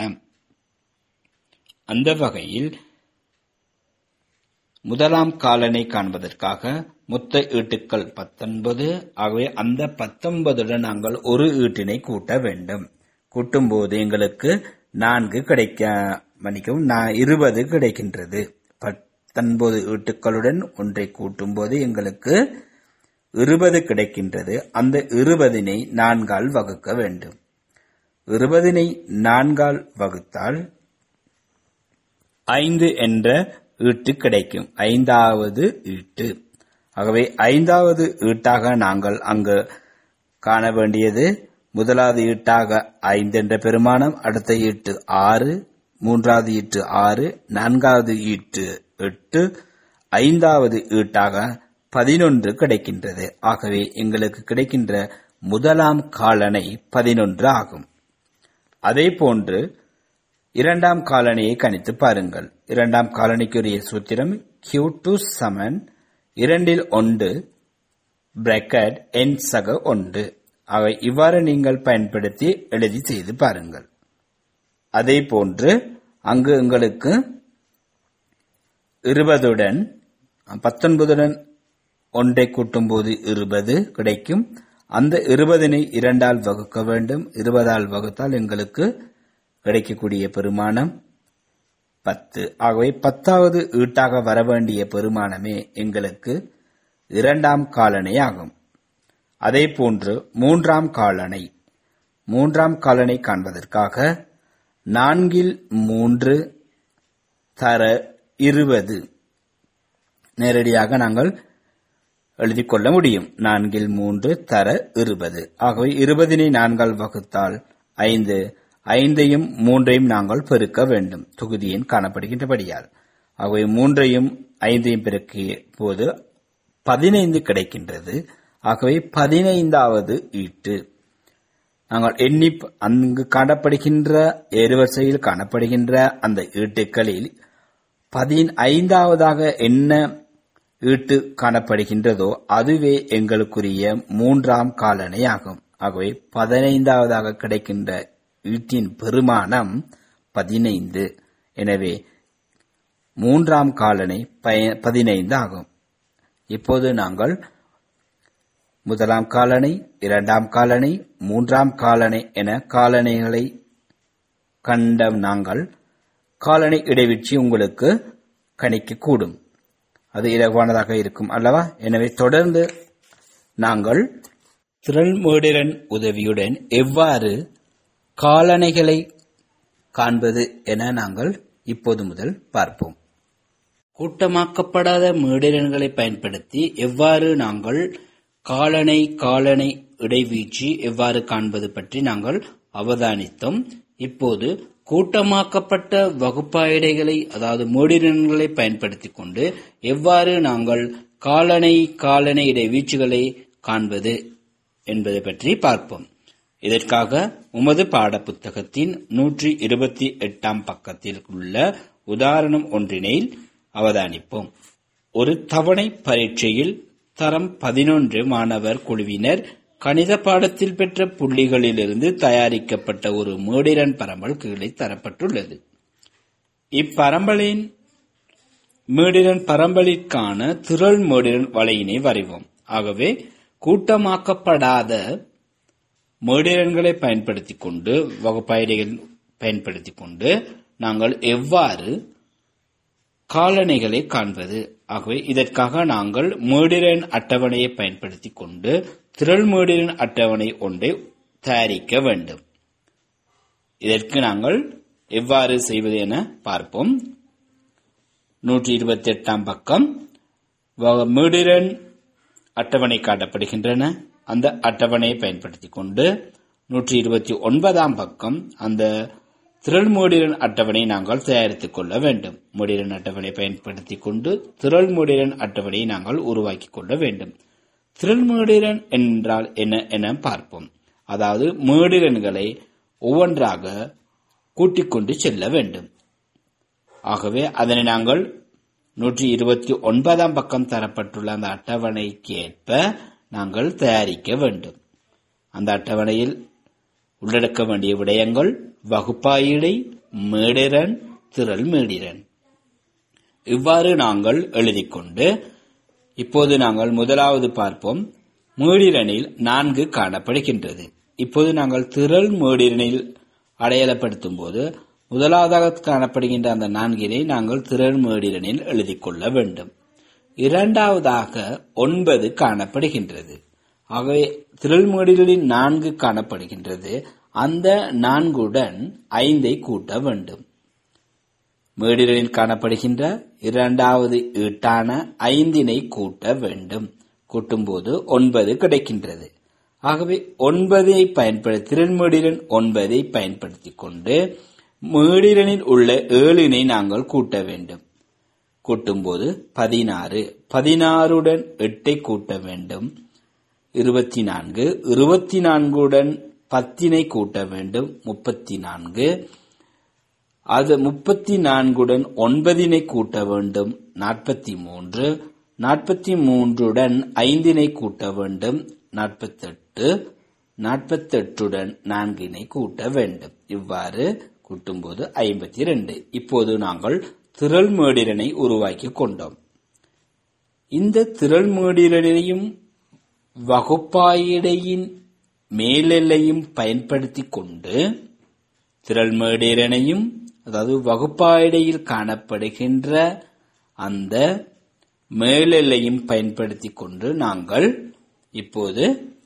அந்த வகையில் முதலாம் காலனை காண்பதற்காக மொத்த ஈட்டுக்கள் பத்தொன்பது. ஆகவே அந்த பத்தொன்பதுடன் நாங்கள் ஒரு ஈட்டினை கூட்ட வேண்டும். கூட்டும் போது எங்களுக்கு நான்கு கிடைக்க மன்னிக்கவும் இருபது கிடைக்கின்றது. பத்தொன்பது ஈட்டுக்களுடன் ஒன்றை கூட்டும் போது எங்களுக்கு இருபது கிடைக்கின்றது. அந்த இருபதினை நான்கால் வகுக்க வேண்டும். இருபதினை நான்கால் வகுத்தால் ஐந்து என்ற ஈட்டு கிடைக்கும். ஐந்தாவது ஈட்டு. ஆகவே ஐந்தாவது ஈட்டாக நாங்கள் அங்கு காண வேண்டியது முதலாவது ஈட்டாக ஐந்து என்ற பெருமானம், அடுத்த ஈட்டு ஆறு, மூன்றாவது ஈட்டு ஆறு, நான்காவது ஈட்டு எட்டு, ஐந்தாவது ஈட்டாக பதினொன்று கிடைக்கின்றது. ஆகவே எங்களுக்கு கிடைக்கின்ற முதலாம் காலனை பதினொன்று ஆகும். அதே போன்று இரண்டாம் காலனியை கணித்து பாருங்கள். இரண்டாம் காலனிக்குரிய சூத்திரம் கியூ டூ சமன் இரண்டில் ஒன்று பிராக்கெட் என் சக ஒன்று. அவை இவ்வாறு நீங்கள் பயன்படுத்தி எழுதி செய்து பாருங்கள். அதே போன்று அங்கு எங்களுக்கு இருபதுடன் பத்தொன்பதுடன் ஒன்றை கூட்டும் போது இருபது கிடைக்கும். அந்த இருபதினை இரண்டால் வகுக்க வேண்டும். இருபதால் வகுத்தால் எங்களுக்கு கிடைக்கக்கூடிய பெருமானம் பத்து. ஆகவே பத்தாவது ஈட்டாக வர வேண்டிய பெருமானமே எங்களுக்கு இரண்டாம் காலனை ஆகும். அதே போன்று மூன்றாம் காலனை மூன்றாம் காலனை காண்பதற்காக நான்கில் மூன்று தர இருபது நேரடியாக நாங்கள் எழுதிக் கொள்ள முடியும். நான்கில் மூன்று தர இருபது. ஆகவே இருபதினை நான்கால் வகுத்தால் ஐந்து, ஐந்தையும் மூன்றையும் நாங்கள் பெருக்க வேண்டும் தொகுதியின் காணப்படுகின்றபடியால். ஆகவே மூன்றையும் ஐந்தையும் பெருக்கிய போது பதினைந்து கிடைக்கின்றது. ஆகவே பதினைந்தாவது ஈட்டு நாங்கள் எண்ணி அங்கு காணப்படுகின்ற ஏறுவரிசையில் காணப்படுகின்ற அந்த ஈட்டுக்களில் பதினைந்தாவதாக என்ன ஈட்டு காணப்படுகின்றதோ அதுவே எங்களுக்குரிய மூன்றாம் காலனை ஆகும். ஆகவே பதினைந்தாவதாக கிடைக்கின்ற ஈட்டின் பெருமானம் பதினைந்து. எனவே மூன்றாம் காலனை பதினைந்து ஆகும். இப்போது நாங்கள் முதலாம் காலனை, இரண்டாம் காலனை, மூன்றாம் காலனை என காலனைகளை கண்ட நாங்கள் காலனை இடைவெற்றி உங்களுக்கு கணிக்க கூடும். அது இலகுவானதாக இருக்கும் அல்லவா? எனவே தொடர்ந்து நாங்கள் திறன்மேடிரன் உதவியுடன் எவ்வாறு காலனைகளை காண்பது என நாங்கள் இப்போது முதல் பார்ப்போம். கூட்டமாக்கப்படாத மேடிரன்களை பயன்படுத்தி எவ்வாறு நாங்கள் காலனை காலனை இடைவீழ்ச்சி எவ்வாறு காண்பது பற்றி நாங்கள் அவதானித்தோம். இப்போது கூட்டமாக்கப்பட்ட வகுப்பாய்டைகளை அதாவது மேடிரன்களை பயன்படுத்திக் கொண்டு எவ்வாறு நாங்கள் காலனை காலனை இடைவீழ்ச்சிகளை காண்பது என்பதை பற்றி பார்ப்போம். இதற்காக உமது பாட புத்தகத்தின் நூற்றி இருபத்தி எட்டாம் பக்கத்தில் உள்ள உதாரணம் ஒன்றினை அவதானிப்போம். ஒரு தவணை பரீட்சையில் தரம் பதினொன்று மாணவர் குழுவினர் கணித பாடத்தில் பெற்ற புள்ளிகளிலிருந்து தயாரிக்கப்பட்ட ஒரு மேடிரன் பரம்பல் கீழே தரப்பட்டுள்ளது. இப்பரம்பலின் மேடிரன் பரம்பலிற்கான திரள் மேடிரன் வலையினை வரைவோம். ஆகவே கூட்டமாக்கப்படாத மேடிரன்களை பயன்படுத்திக் கொண்டு வகுப்பாய்டைகள் பயன்படுத்திக் கொண்டு நாங்கள் எவ்வாறு காலணிகளை காண்பது? ஆகவே இதற்காக நாங்கள் மேடிரன் அட்டவணையை பயன்படுத்திக் கொண்டு திரள் மேடிரன் அட்டவணை ஒன்றை தயாரிக்க வேண்டும். இதற்கு நாங்கள் எவ்வாறு செய்வது என பார்ப்போம். நூற்றி இருபத்தி எட்டாம் பக்கம் மேடிரன் அட்டவணை காட்டப்படுகின்றன. அந்த அட்டவணையை பயன்படுத்திக் கொண்டு நூற்றி இருபத்தி ஒன்பதாம் பக்கம் அந்த திரள் மேடிரன் அட்டவணை நாங்கள் தயாரித்துக் கொள்ள வேண்டும். மேடிரன் அட்டவணை பயன்படுத்திக் கொண்டு திரள் மேடிரன் அட்டவணையை நாங்கள் உருவாக்கிக் கொள்ள வேண்டும். திரள் மேடிரன் என்றால் என்ன என பார்ப்போம். அதாவது மேடிரன்களை ஒவ்வொன்றாக கூட்டிக் கொண்டு செல்ல வேண்டும். ஆகவே அதனை நாங்கள் நூற்றி இருபத்தி ஒன்பதாம் பக்கம் தரப்பட்டுள்ள அந்த அட்டவணைக்கு ஏற்ப நாங்கள் தயாரிக்க வேண்டும். அந்த அட்டவணையில் உள்ளடக்க வேண்டிய விடயங்கள் வகுப்பாயிடை, மேடிரன், திரள் மேடிரன். இவ்வாறு நாங்கள் எழுதிக்கொண்டு இப்போது நாங்கள் முதலாவது பார்ப்போம். மேடிரனில் நான்கு காணப்படுகின்றது. இப்போது நாங்கள் திரள் மேடிரனில் அடையாளப்படுத்தும் போது முதலாவதாக காணப்படுகின்ற அந்த நான்கினை நாங்கள் திரள் மேடிரனில் எழுதிக் கொள்ள வேண்டும். இரண்டாவதாக ஒன்பது காணப்படுகின்றது. ஆகவே திரள் மேடிரனில் நான்கு காணப்படுகின்றது. அந்த நான்குடன் ஐந்தை கூட்ட வேண்டும். மேடிரனில் காணப்படுகின்ற இரண்டாவது ஈட்டான ஐந்தினை கூட்ட வேண்டும். கூட்டும்போது ஒன்பது கிடைக்கின்றது. ஆகவே ஒன்பதை பயன்படுத்தி திரள் மேடிரன் ஒன்பதை பயன்படுத்திக் கொண்டு மேடிரனில் உள்ள ஏழினை நாங்கள் கூட்ட வேண்டும். கூட்டும்போது பதினாறு. பதினாறுடன் எட்டை கூட்ட வேண்டும். இருபத்தி நான்கு. இருபத்தி நான்குடன் பத்தினை கூட்ட வேண்டும். முப்பத்தி நான்கு. அது முப்பத்தி நான்குடன் ஒன்பதினை கூட்ட வேண்டும். நாற்பத்தி மூன்று. நாற்பத்தி மூன்றுடன் ஐந்தினை கூட்ட வேண்டும். நாற்பத்தெட்டு. நாற்பத்தெட்டுடன் நான்கினை கூட்ட வேண்டும். இவ்வாறு கூட்டும்போது ஐம்பத்தி இரண்டு. இப்போது நாங்கள் திரள் மேடிரனை உருவாக்கி கொண்டோம். இந்த திரள் மேடிரனையும் வகுப்பாயிடையின் மேலெல்லையும் பயன்படுத்திக் கொண்டு திரள் மேடிரனையும் அதாவது வகுப்பாயிடையில் காணப்படுகின்ற அந்த மேலெல்லையும் பயன்படுத்திக் கொண்டு நாங்கள் இப்போது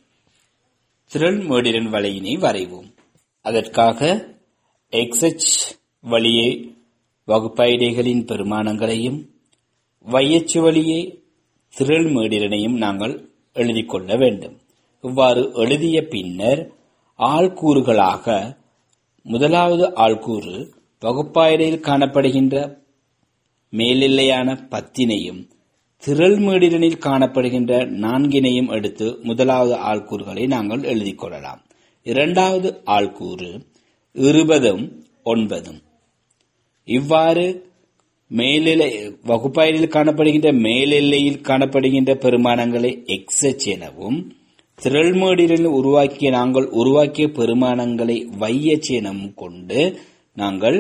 திரள் மேடிரன் வலையினை வரைவோம். அதற்காக எக்ஸ்எச் வழியே வகுப்பாயிடைகளின் பெருமானங்களையும் வையச்சு வழியே திரள் மேடிரனையும் நாங்கள் எழுதிக் கொள்ள வேண்டும். இவ்வாறு எழுதிய பின்னர் ஆள்கூறுகளாக முதலாவது ஆள்கூறு வகுப்பாயிடையில் காணப்படுகின்ற மேலெல்லையான பத்தினையும் திரள் மேடிரனில் காணப்படுகின்ற நான்கினையும் எடுத்து முதலாவது ஆள்கூறுகளை நாங்கள் எழுதிக் கொள்ளலாம். இரண்டாவது ஆள்கூறு இருபதும் ஒன்பதும். இவ்வாறு மேலெல்லை வகுப்பாயிடையில் காணப்படுகின்ற மேலெல்லையில் காணப்படுகின்ற பெருமானங்களை எக்ஸ்எச் எனவும் திரள் மேடிரனில் உருவாக்கிய நாங்கள் உருவாக்கிய பெருமானங்களை வையச் எனவும் கொண்டு நாங்கள்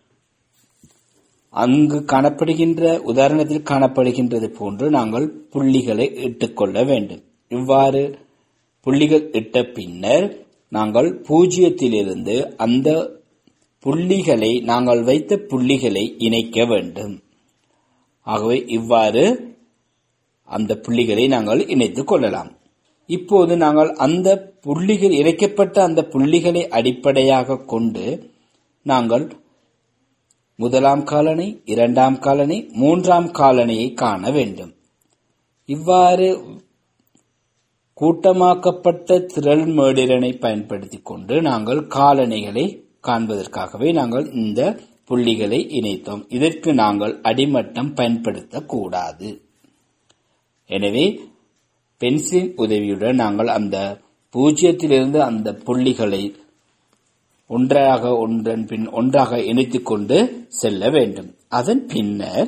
அங்கு காணப்படுகின்ற உதாரணத்தில் காணப்படுகின்றது போன்று நாங்கள் புள்ளிகளை இட்டுக்கொள்ள வேண்டும். இவ்வாறு புள்ளிகள் இட்ட பின்னர் நாங்கள் பூஜ்ஜியத்திலிருந்து அந்த புள்ளிகளை நாங்கள் வைத்த புள்ளிகளை இணைக்க வேண்டும். ஆகவே இவ்வாறு அந்த புள்ளிகளை நாங்கள் இணைத்துக் கொள்ளலாம். இப்போது நாங்கள் அந்த புள்ளிகள் இணைக்கப்பட்ட அந்த புள்ளிகளை அடிப்படையாக கொண்டு நாங்கள் முதலாம் காலனை, இரண்டாம் காலனை, மூன்றாம் காலனையை காண வேண்டும். இவ்வாறு கூட்டமாக்கப்பட்ட திரள் மேடிரனை பயன்படுத்திக் கொண்டு நாங்கள் காலனைகளை காண்பதற்காகவே நாங்கள் இந்த புள்ளிகளை இணைத்தோம். இதற்கு நாங்கள் அடிமட்டம் பயன்படுத்தக்கூடாது. எனவே பென்சிலின் உதவியுடன் நாங்கள் அந்த பூஜ்ஜியத்திலிருந்து அந்த புள்ளிகளை ஒன்றாக ஒன்றன் பின் ஒன்றாக இணைத்துக் கொண்டு செல்ல வேண்டும். அதன் பின்னர்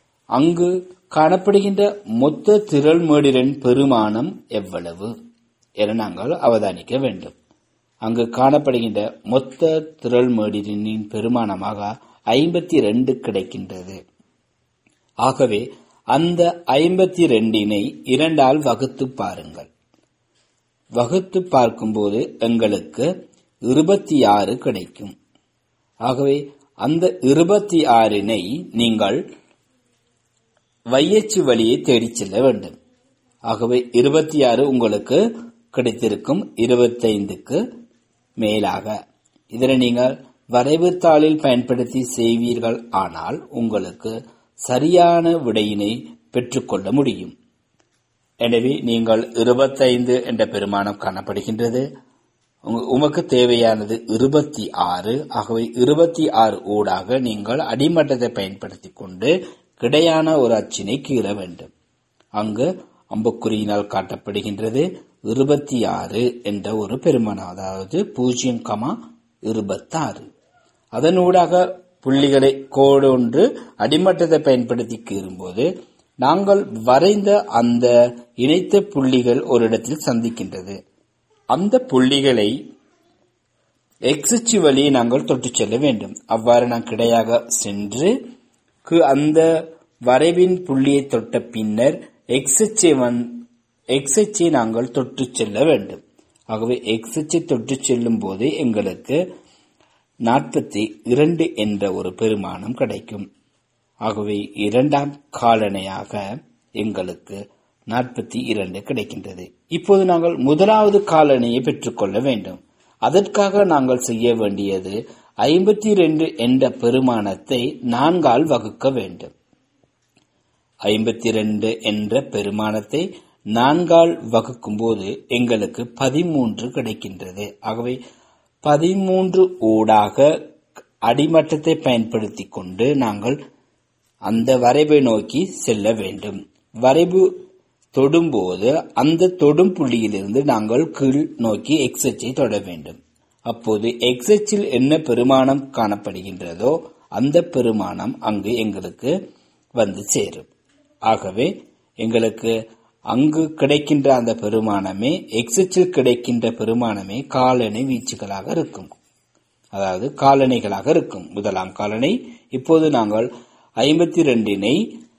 அங்கு காணப்படுகின்ற மொத்த திரள் மேடிரன் பெருமானம் எவ்வளவு என நாங்கள் அவதானிக்க வேண்டும். அங்கு காணப்படுகின்ற மொத்த திரள் மேடினின் பெருமானமாக ஐம்பத்தி ரெண்டு கிடைக்கின்றது. ஆகவே அந்த ஐம்பத்தி ரெண்டினை இரண்டால் வகுத்து பாருங்கள். வகுத்து பார்க்கும்போது எங்களுக்கு இருபத்தி ஆறு கிடைக்கும். ஆகவே அந்த இருபத்தி ஆறினை நீங்கள் வையச்சு வழியை தேடிச் செல்ல வேண்டும். ஆகவே இருபத்தி ஆறு உங்களுக்கு கிடைத்திருக்கும் இருபத்தி ஐந்துக்கு மேலாக. இதனை நீங்கள் வரைவு தாளில் பயன்படுத்தி செய்வீர்கள் ஆனால் உங்களுக்கு சரியான விடையினை பெற்றுக்கொள்ள முடியும். எனவே நீங்கள் இருபத்தைந்து என்ற பெருமானம் காணப்படுகின்றது. உமக்கு தேவையானது இருபத்தி ஆறு. ஆகவே இருபத்தி ஆறு ஊடாக நீங்கள் அடிமட்டத்தை பயன்படுத்திக் கொண்டு கிடையான ஒரு அச்சினை கீழ வேண்டும். அங்கு அம்புக்குறியினால் காட்டப்படுகின்றது இருபத்தி ஆறு என்ற ஒரு பெருமானம், அதாவது பூஜ்ஜியம் கமா இருபத்தி ஆறு. அதனூடாக புள்ளிகளை கோடு ஒன்று அடிமட்டத்தை பயன்படுத்தி கீறும்போது நாங்கள் வரைந்த அந்த இணைத்த புள்ளிகள் ஒரு இடத்தில் சந்திக்கின்றது. அந்த புள்ளிகளை எக்ஸ் வழியை நாங்கள் தொட்டு செல்ல வேண்டும். அவ்வாறு நாம் கிடையாக சென்று அந்த வரைவின் புள்ளியை தொட்ட பின்னர் எக்ஸ் நாங்கள் தொட்டு செல்ல வேண்டும். ஆகவே எக்ஸ் தொட்டு செல்லும் போது எங்களுக்கு நாற்பத்தி இரண்டு என்ற ஒரு பெருமானம் கிடைக்கும். ஆகவே இரண்டாம் காலனையாக எங்களுக்கு நாற்பத்தி இரண்டு கிடைக்கின்றது. இப்போது நாங்கள் முதலாவது காலனையை பெற்றுக்கொள்ள வேண்டும். அதற்காக நாங்கள் செய்ய வேண்டியது ஐம்பத்தி இரண்டு என்ற பெருமானத்தை நான்கால் வகுக்க வேண்டும். ஐம்பத்தி இரண்டு என்ற பெருமானத்தை நான்கால் வகுக்கும் போது எங்களுக்கு பதிமூன்று கிடைக்கின்றது. ஆகவே பதிமூன்று ஊடாக அடிமட்டத்தை பயன்படுத்தி கொண்டு நாங்கள் அந்த வரைவை நோக்கி செல்ல வேண்டும். வரைவு தொடும்போது அந்த தொடும் புள்ளியிலிருந்து நாங்கள் கீழ் நோக்கி எக்ஸ் அச்சை தொட வேண்டும். அப்போது எக்ஸ் அச்சில் என்ன பெருமானம் காணப்படுகின்றதோ அந்த பெருமானம் அங்கு எங்களுக்கு வந்து சேரும். ஆகவே எங்களுக்கு அங்கு கிடைக்கின்ற அந்த பெருமானமே எக்ஸ் அச்சில் கிடைக்கின்ற பெருமானமே காலணை வீச்சுகளாக இருக்கும், அதாவது காலணைகளாக இருக்கும். முதலாம் காலணை. இப்போது நாங்கள் ஐம்பத்தி இரண்டினை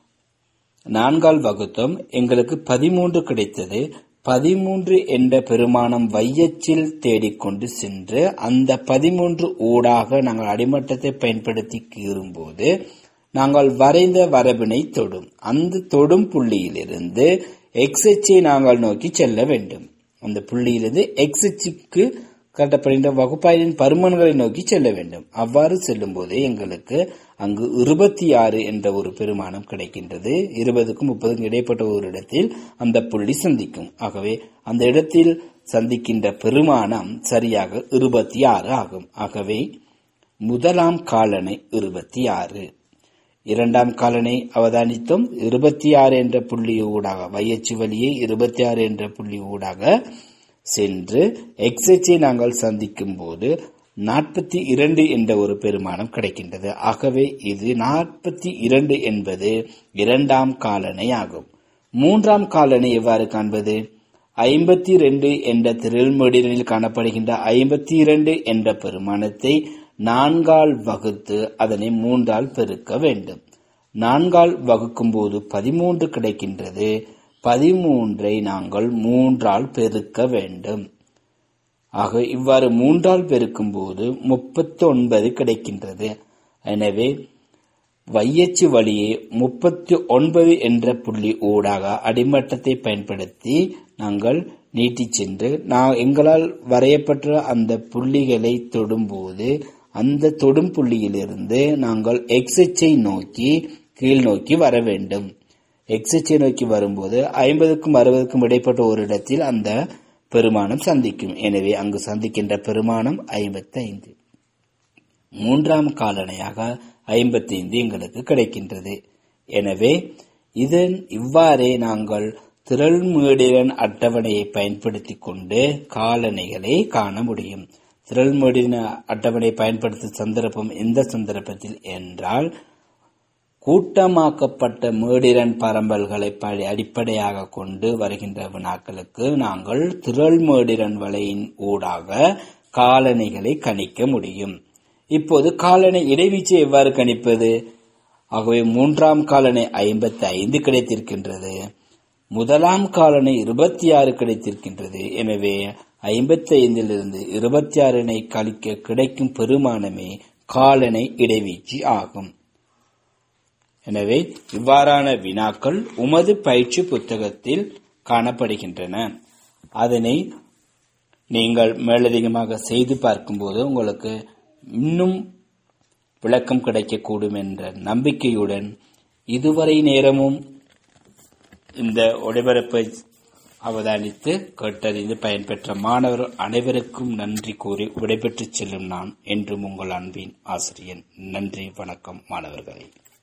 நான்கால் வகுத்தோம், எங்களுக்கு பதிமூன்று கிடைத்தது. பதிமூன்று என்ற பெருமானம் வையச்சில் தேடிக்கொண்டு சென்று அந்த பதிமூன்று ஊடாக நாங்கள் அடிமட்டத்தை பயன்படுத்தி கீறும்போது நாங்கள் வரைந்த வரவினை தொடும். அந்த தொடும் புள்ளியிலிருந்து எக்ஸ் அச்சை நாங்கள் நோக்கி செல்ல வேண்டும். அந்த புள்ளியிலிருந்து எக்ஸ் அச்சுக்கு காட்டப்படுகின்ற வகுப்பாய்வின் பருமன்களை நோக்கி செல்ல வேண்டும். அவ்வாறு செல்லும் போது எங்களுக்கு அங்கு இருபத்தி ஆறு என்ற ஒரு பெருமானம் கிடைக்கின்றது. இருபதுக்கும் முப்பதுக்கும் இடைப்பட்ட ஒரு இடத்தில் அந்த புள்ளி சந்திக்கும். ஆகவே அந்த இடத்தில் சந்திக்கின்ற பெருமானம் சரியாக இருபத்தி ஆறு ஆகும். ஆகவே முதலாம் காலனை இருபத்தி ஆறு. இரண்டாம் காலனை அவதானித்தோம். இருபத்தி ஆறு என்ற புள்ளி ஊடாக வையச்சு வழியே இருபத்தி ஆறு என்ற புள்ளி ஊடாக சென்று எக்ஸ் அச்சை நாங்கள் சந்திக்கும் போது நாற்பத்தி இரண்டு என்ற ஒரு பெருமானம் கிடைக்கின்றது. ஆகவே இது நாற்பத்தி இரண்டு என்பது இரண்டாம் காலனை ஆகும். மூன்றாம் காலனை எவ்வாறு காண்பது? ஐம்பத்தி இரண்டு என்ற திரள்மேடினில் காணப்படுகின்ற ஐம்பத்தி இரண்டு என்ற பெருமானத்தை நான்கால் வகுத்து அதனை மூன்றால் பெருக்க வேண்டும். நான்கால் வகுக்கும் போது பதிமூன்று கிடைக்கின்றது. பதிமூன்றை நாங்கள் மூன்றால் பெருக்க வேண்டும். ஆக இவ்வாறு மூன்றால் பெருக்கும் போது முப்பத்தி ஒன்பது கிடைக்கின்றது. எனவே வையச்சு வழியே முப்பத்தி ஒன்பது என்ற புள்ளி ஊடாக அடிமட்டத்தை பயன்படுத்தி நாங்கள் நீட்டி சென்று நான் எங்களால் வரையப்பட்ட அந்த புள்ளிகளை தொடும்போது அந்த தொடும் புள்ளியிலிருந்து நாங்கள் எக்ஸ் அச்சை நோக்கி கீழ் நோக்கி வர வேண்டும். எக்ஸ் அச்சை நோக்கி வரும்போது ஐம்பதுக்கும் அறுபதுக்கும் இடைப்பட்ட ஒரு இடத்தில் அந்த பெருமானம் சந்திக்கும். எனவே அங்கு சந்திக்கின்ற பெருமானம் ஐம்பத்தி ஐந்து. மூன்றாம் காலனையாக ஐம்பத்தி ஐந்து எங்களுக்கு கிடைக்கின்றது. எனவே இதன் இவ்வாறே நாங்கள் திரள்மேடிரன் அட்டவணையை பயன்படுத்தி கொண்டு காலனைகளை காண முடியும். திரள்மேடின அட்டவணை பயன்படுத்தும் சந்தர்ப்பம் எந்த சந்தர்ப்பத்தில் என்றால் கூட்டமாக்கப்பட்ட மேடிரன் பரம்பல்களை அடிப்படையாக கொண்டு வருகின்ற வினாக்களுக்கு நாங்கள் திரள் மேடிரன் வலையின் ஊடாக காலணிகளை கணிக்க முடியும். இப்போது காலணி இடைவீச்சை எவ்வாறு கணிப்பது? ஆகவே மூன்றாம் காலணி ஐம்பத்தி ஐந்து கிடைத்திருக்கின்றது, முதலாம் காலணி இருபத்தி ஆறு கிடைத்திருக்கின்றது. எனவே ஐம்பத்தி ஐந்திலிருந்து இருபத்தி ஆறினை கழிக்க கிடைக்கும் பெருமானமே காலணி இடைவீழ்ச்சி ஆகும். எனவே இவ்வாறான வினாக்கள் உமது பயிற்சி புத்தகத்தில் காணப்படுகின்றன. அதனை நீங்கள் மேலதிகமாக செய்து பார்க்கும்போது உங்களுக்கு இன்னும் விளக்கம் கிடைக்கக்கூடும் என்ற நம்பிக்கையுடன் இதுவரை நேரமும் இந்த ஒளிபரப்பை அவதானித்து கேட்டறிந்து பயன்பெற்ற மாணவர்கள் அனைவருக்கும் நன்றி கூறி விடைபெற்று செல்லும் நான் என்றும் உங்கள் அன்பின் ஆசிரியன். நன்றி, வணக்கம் மாணவர்களே.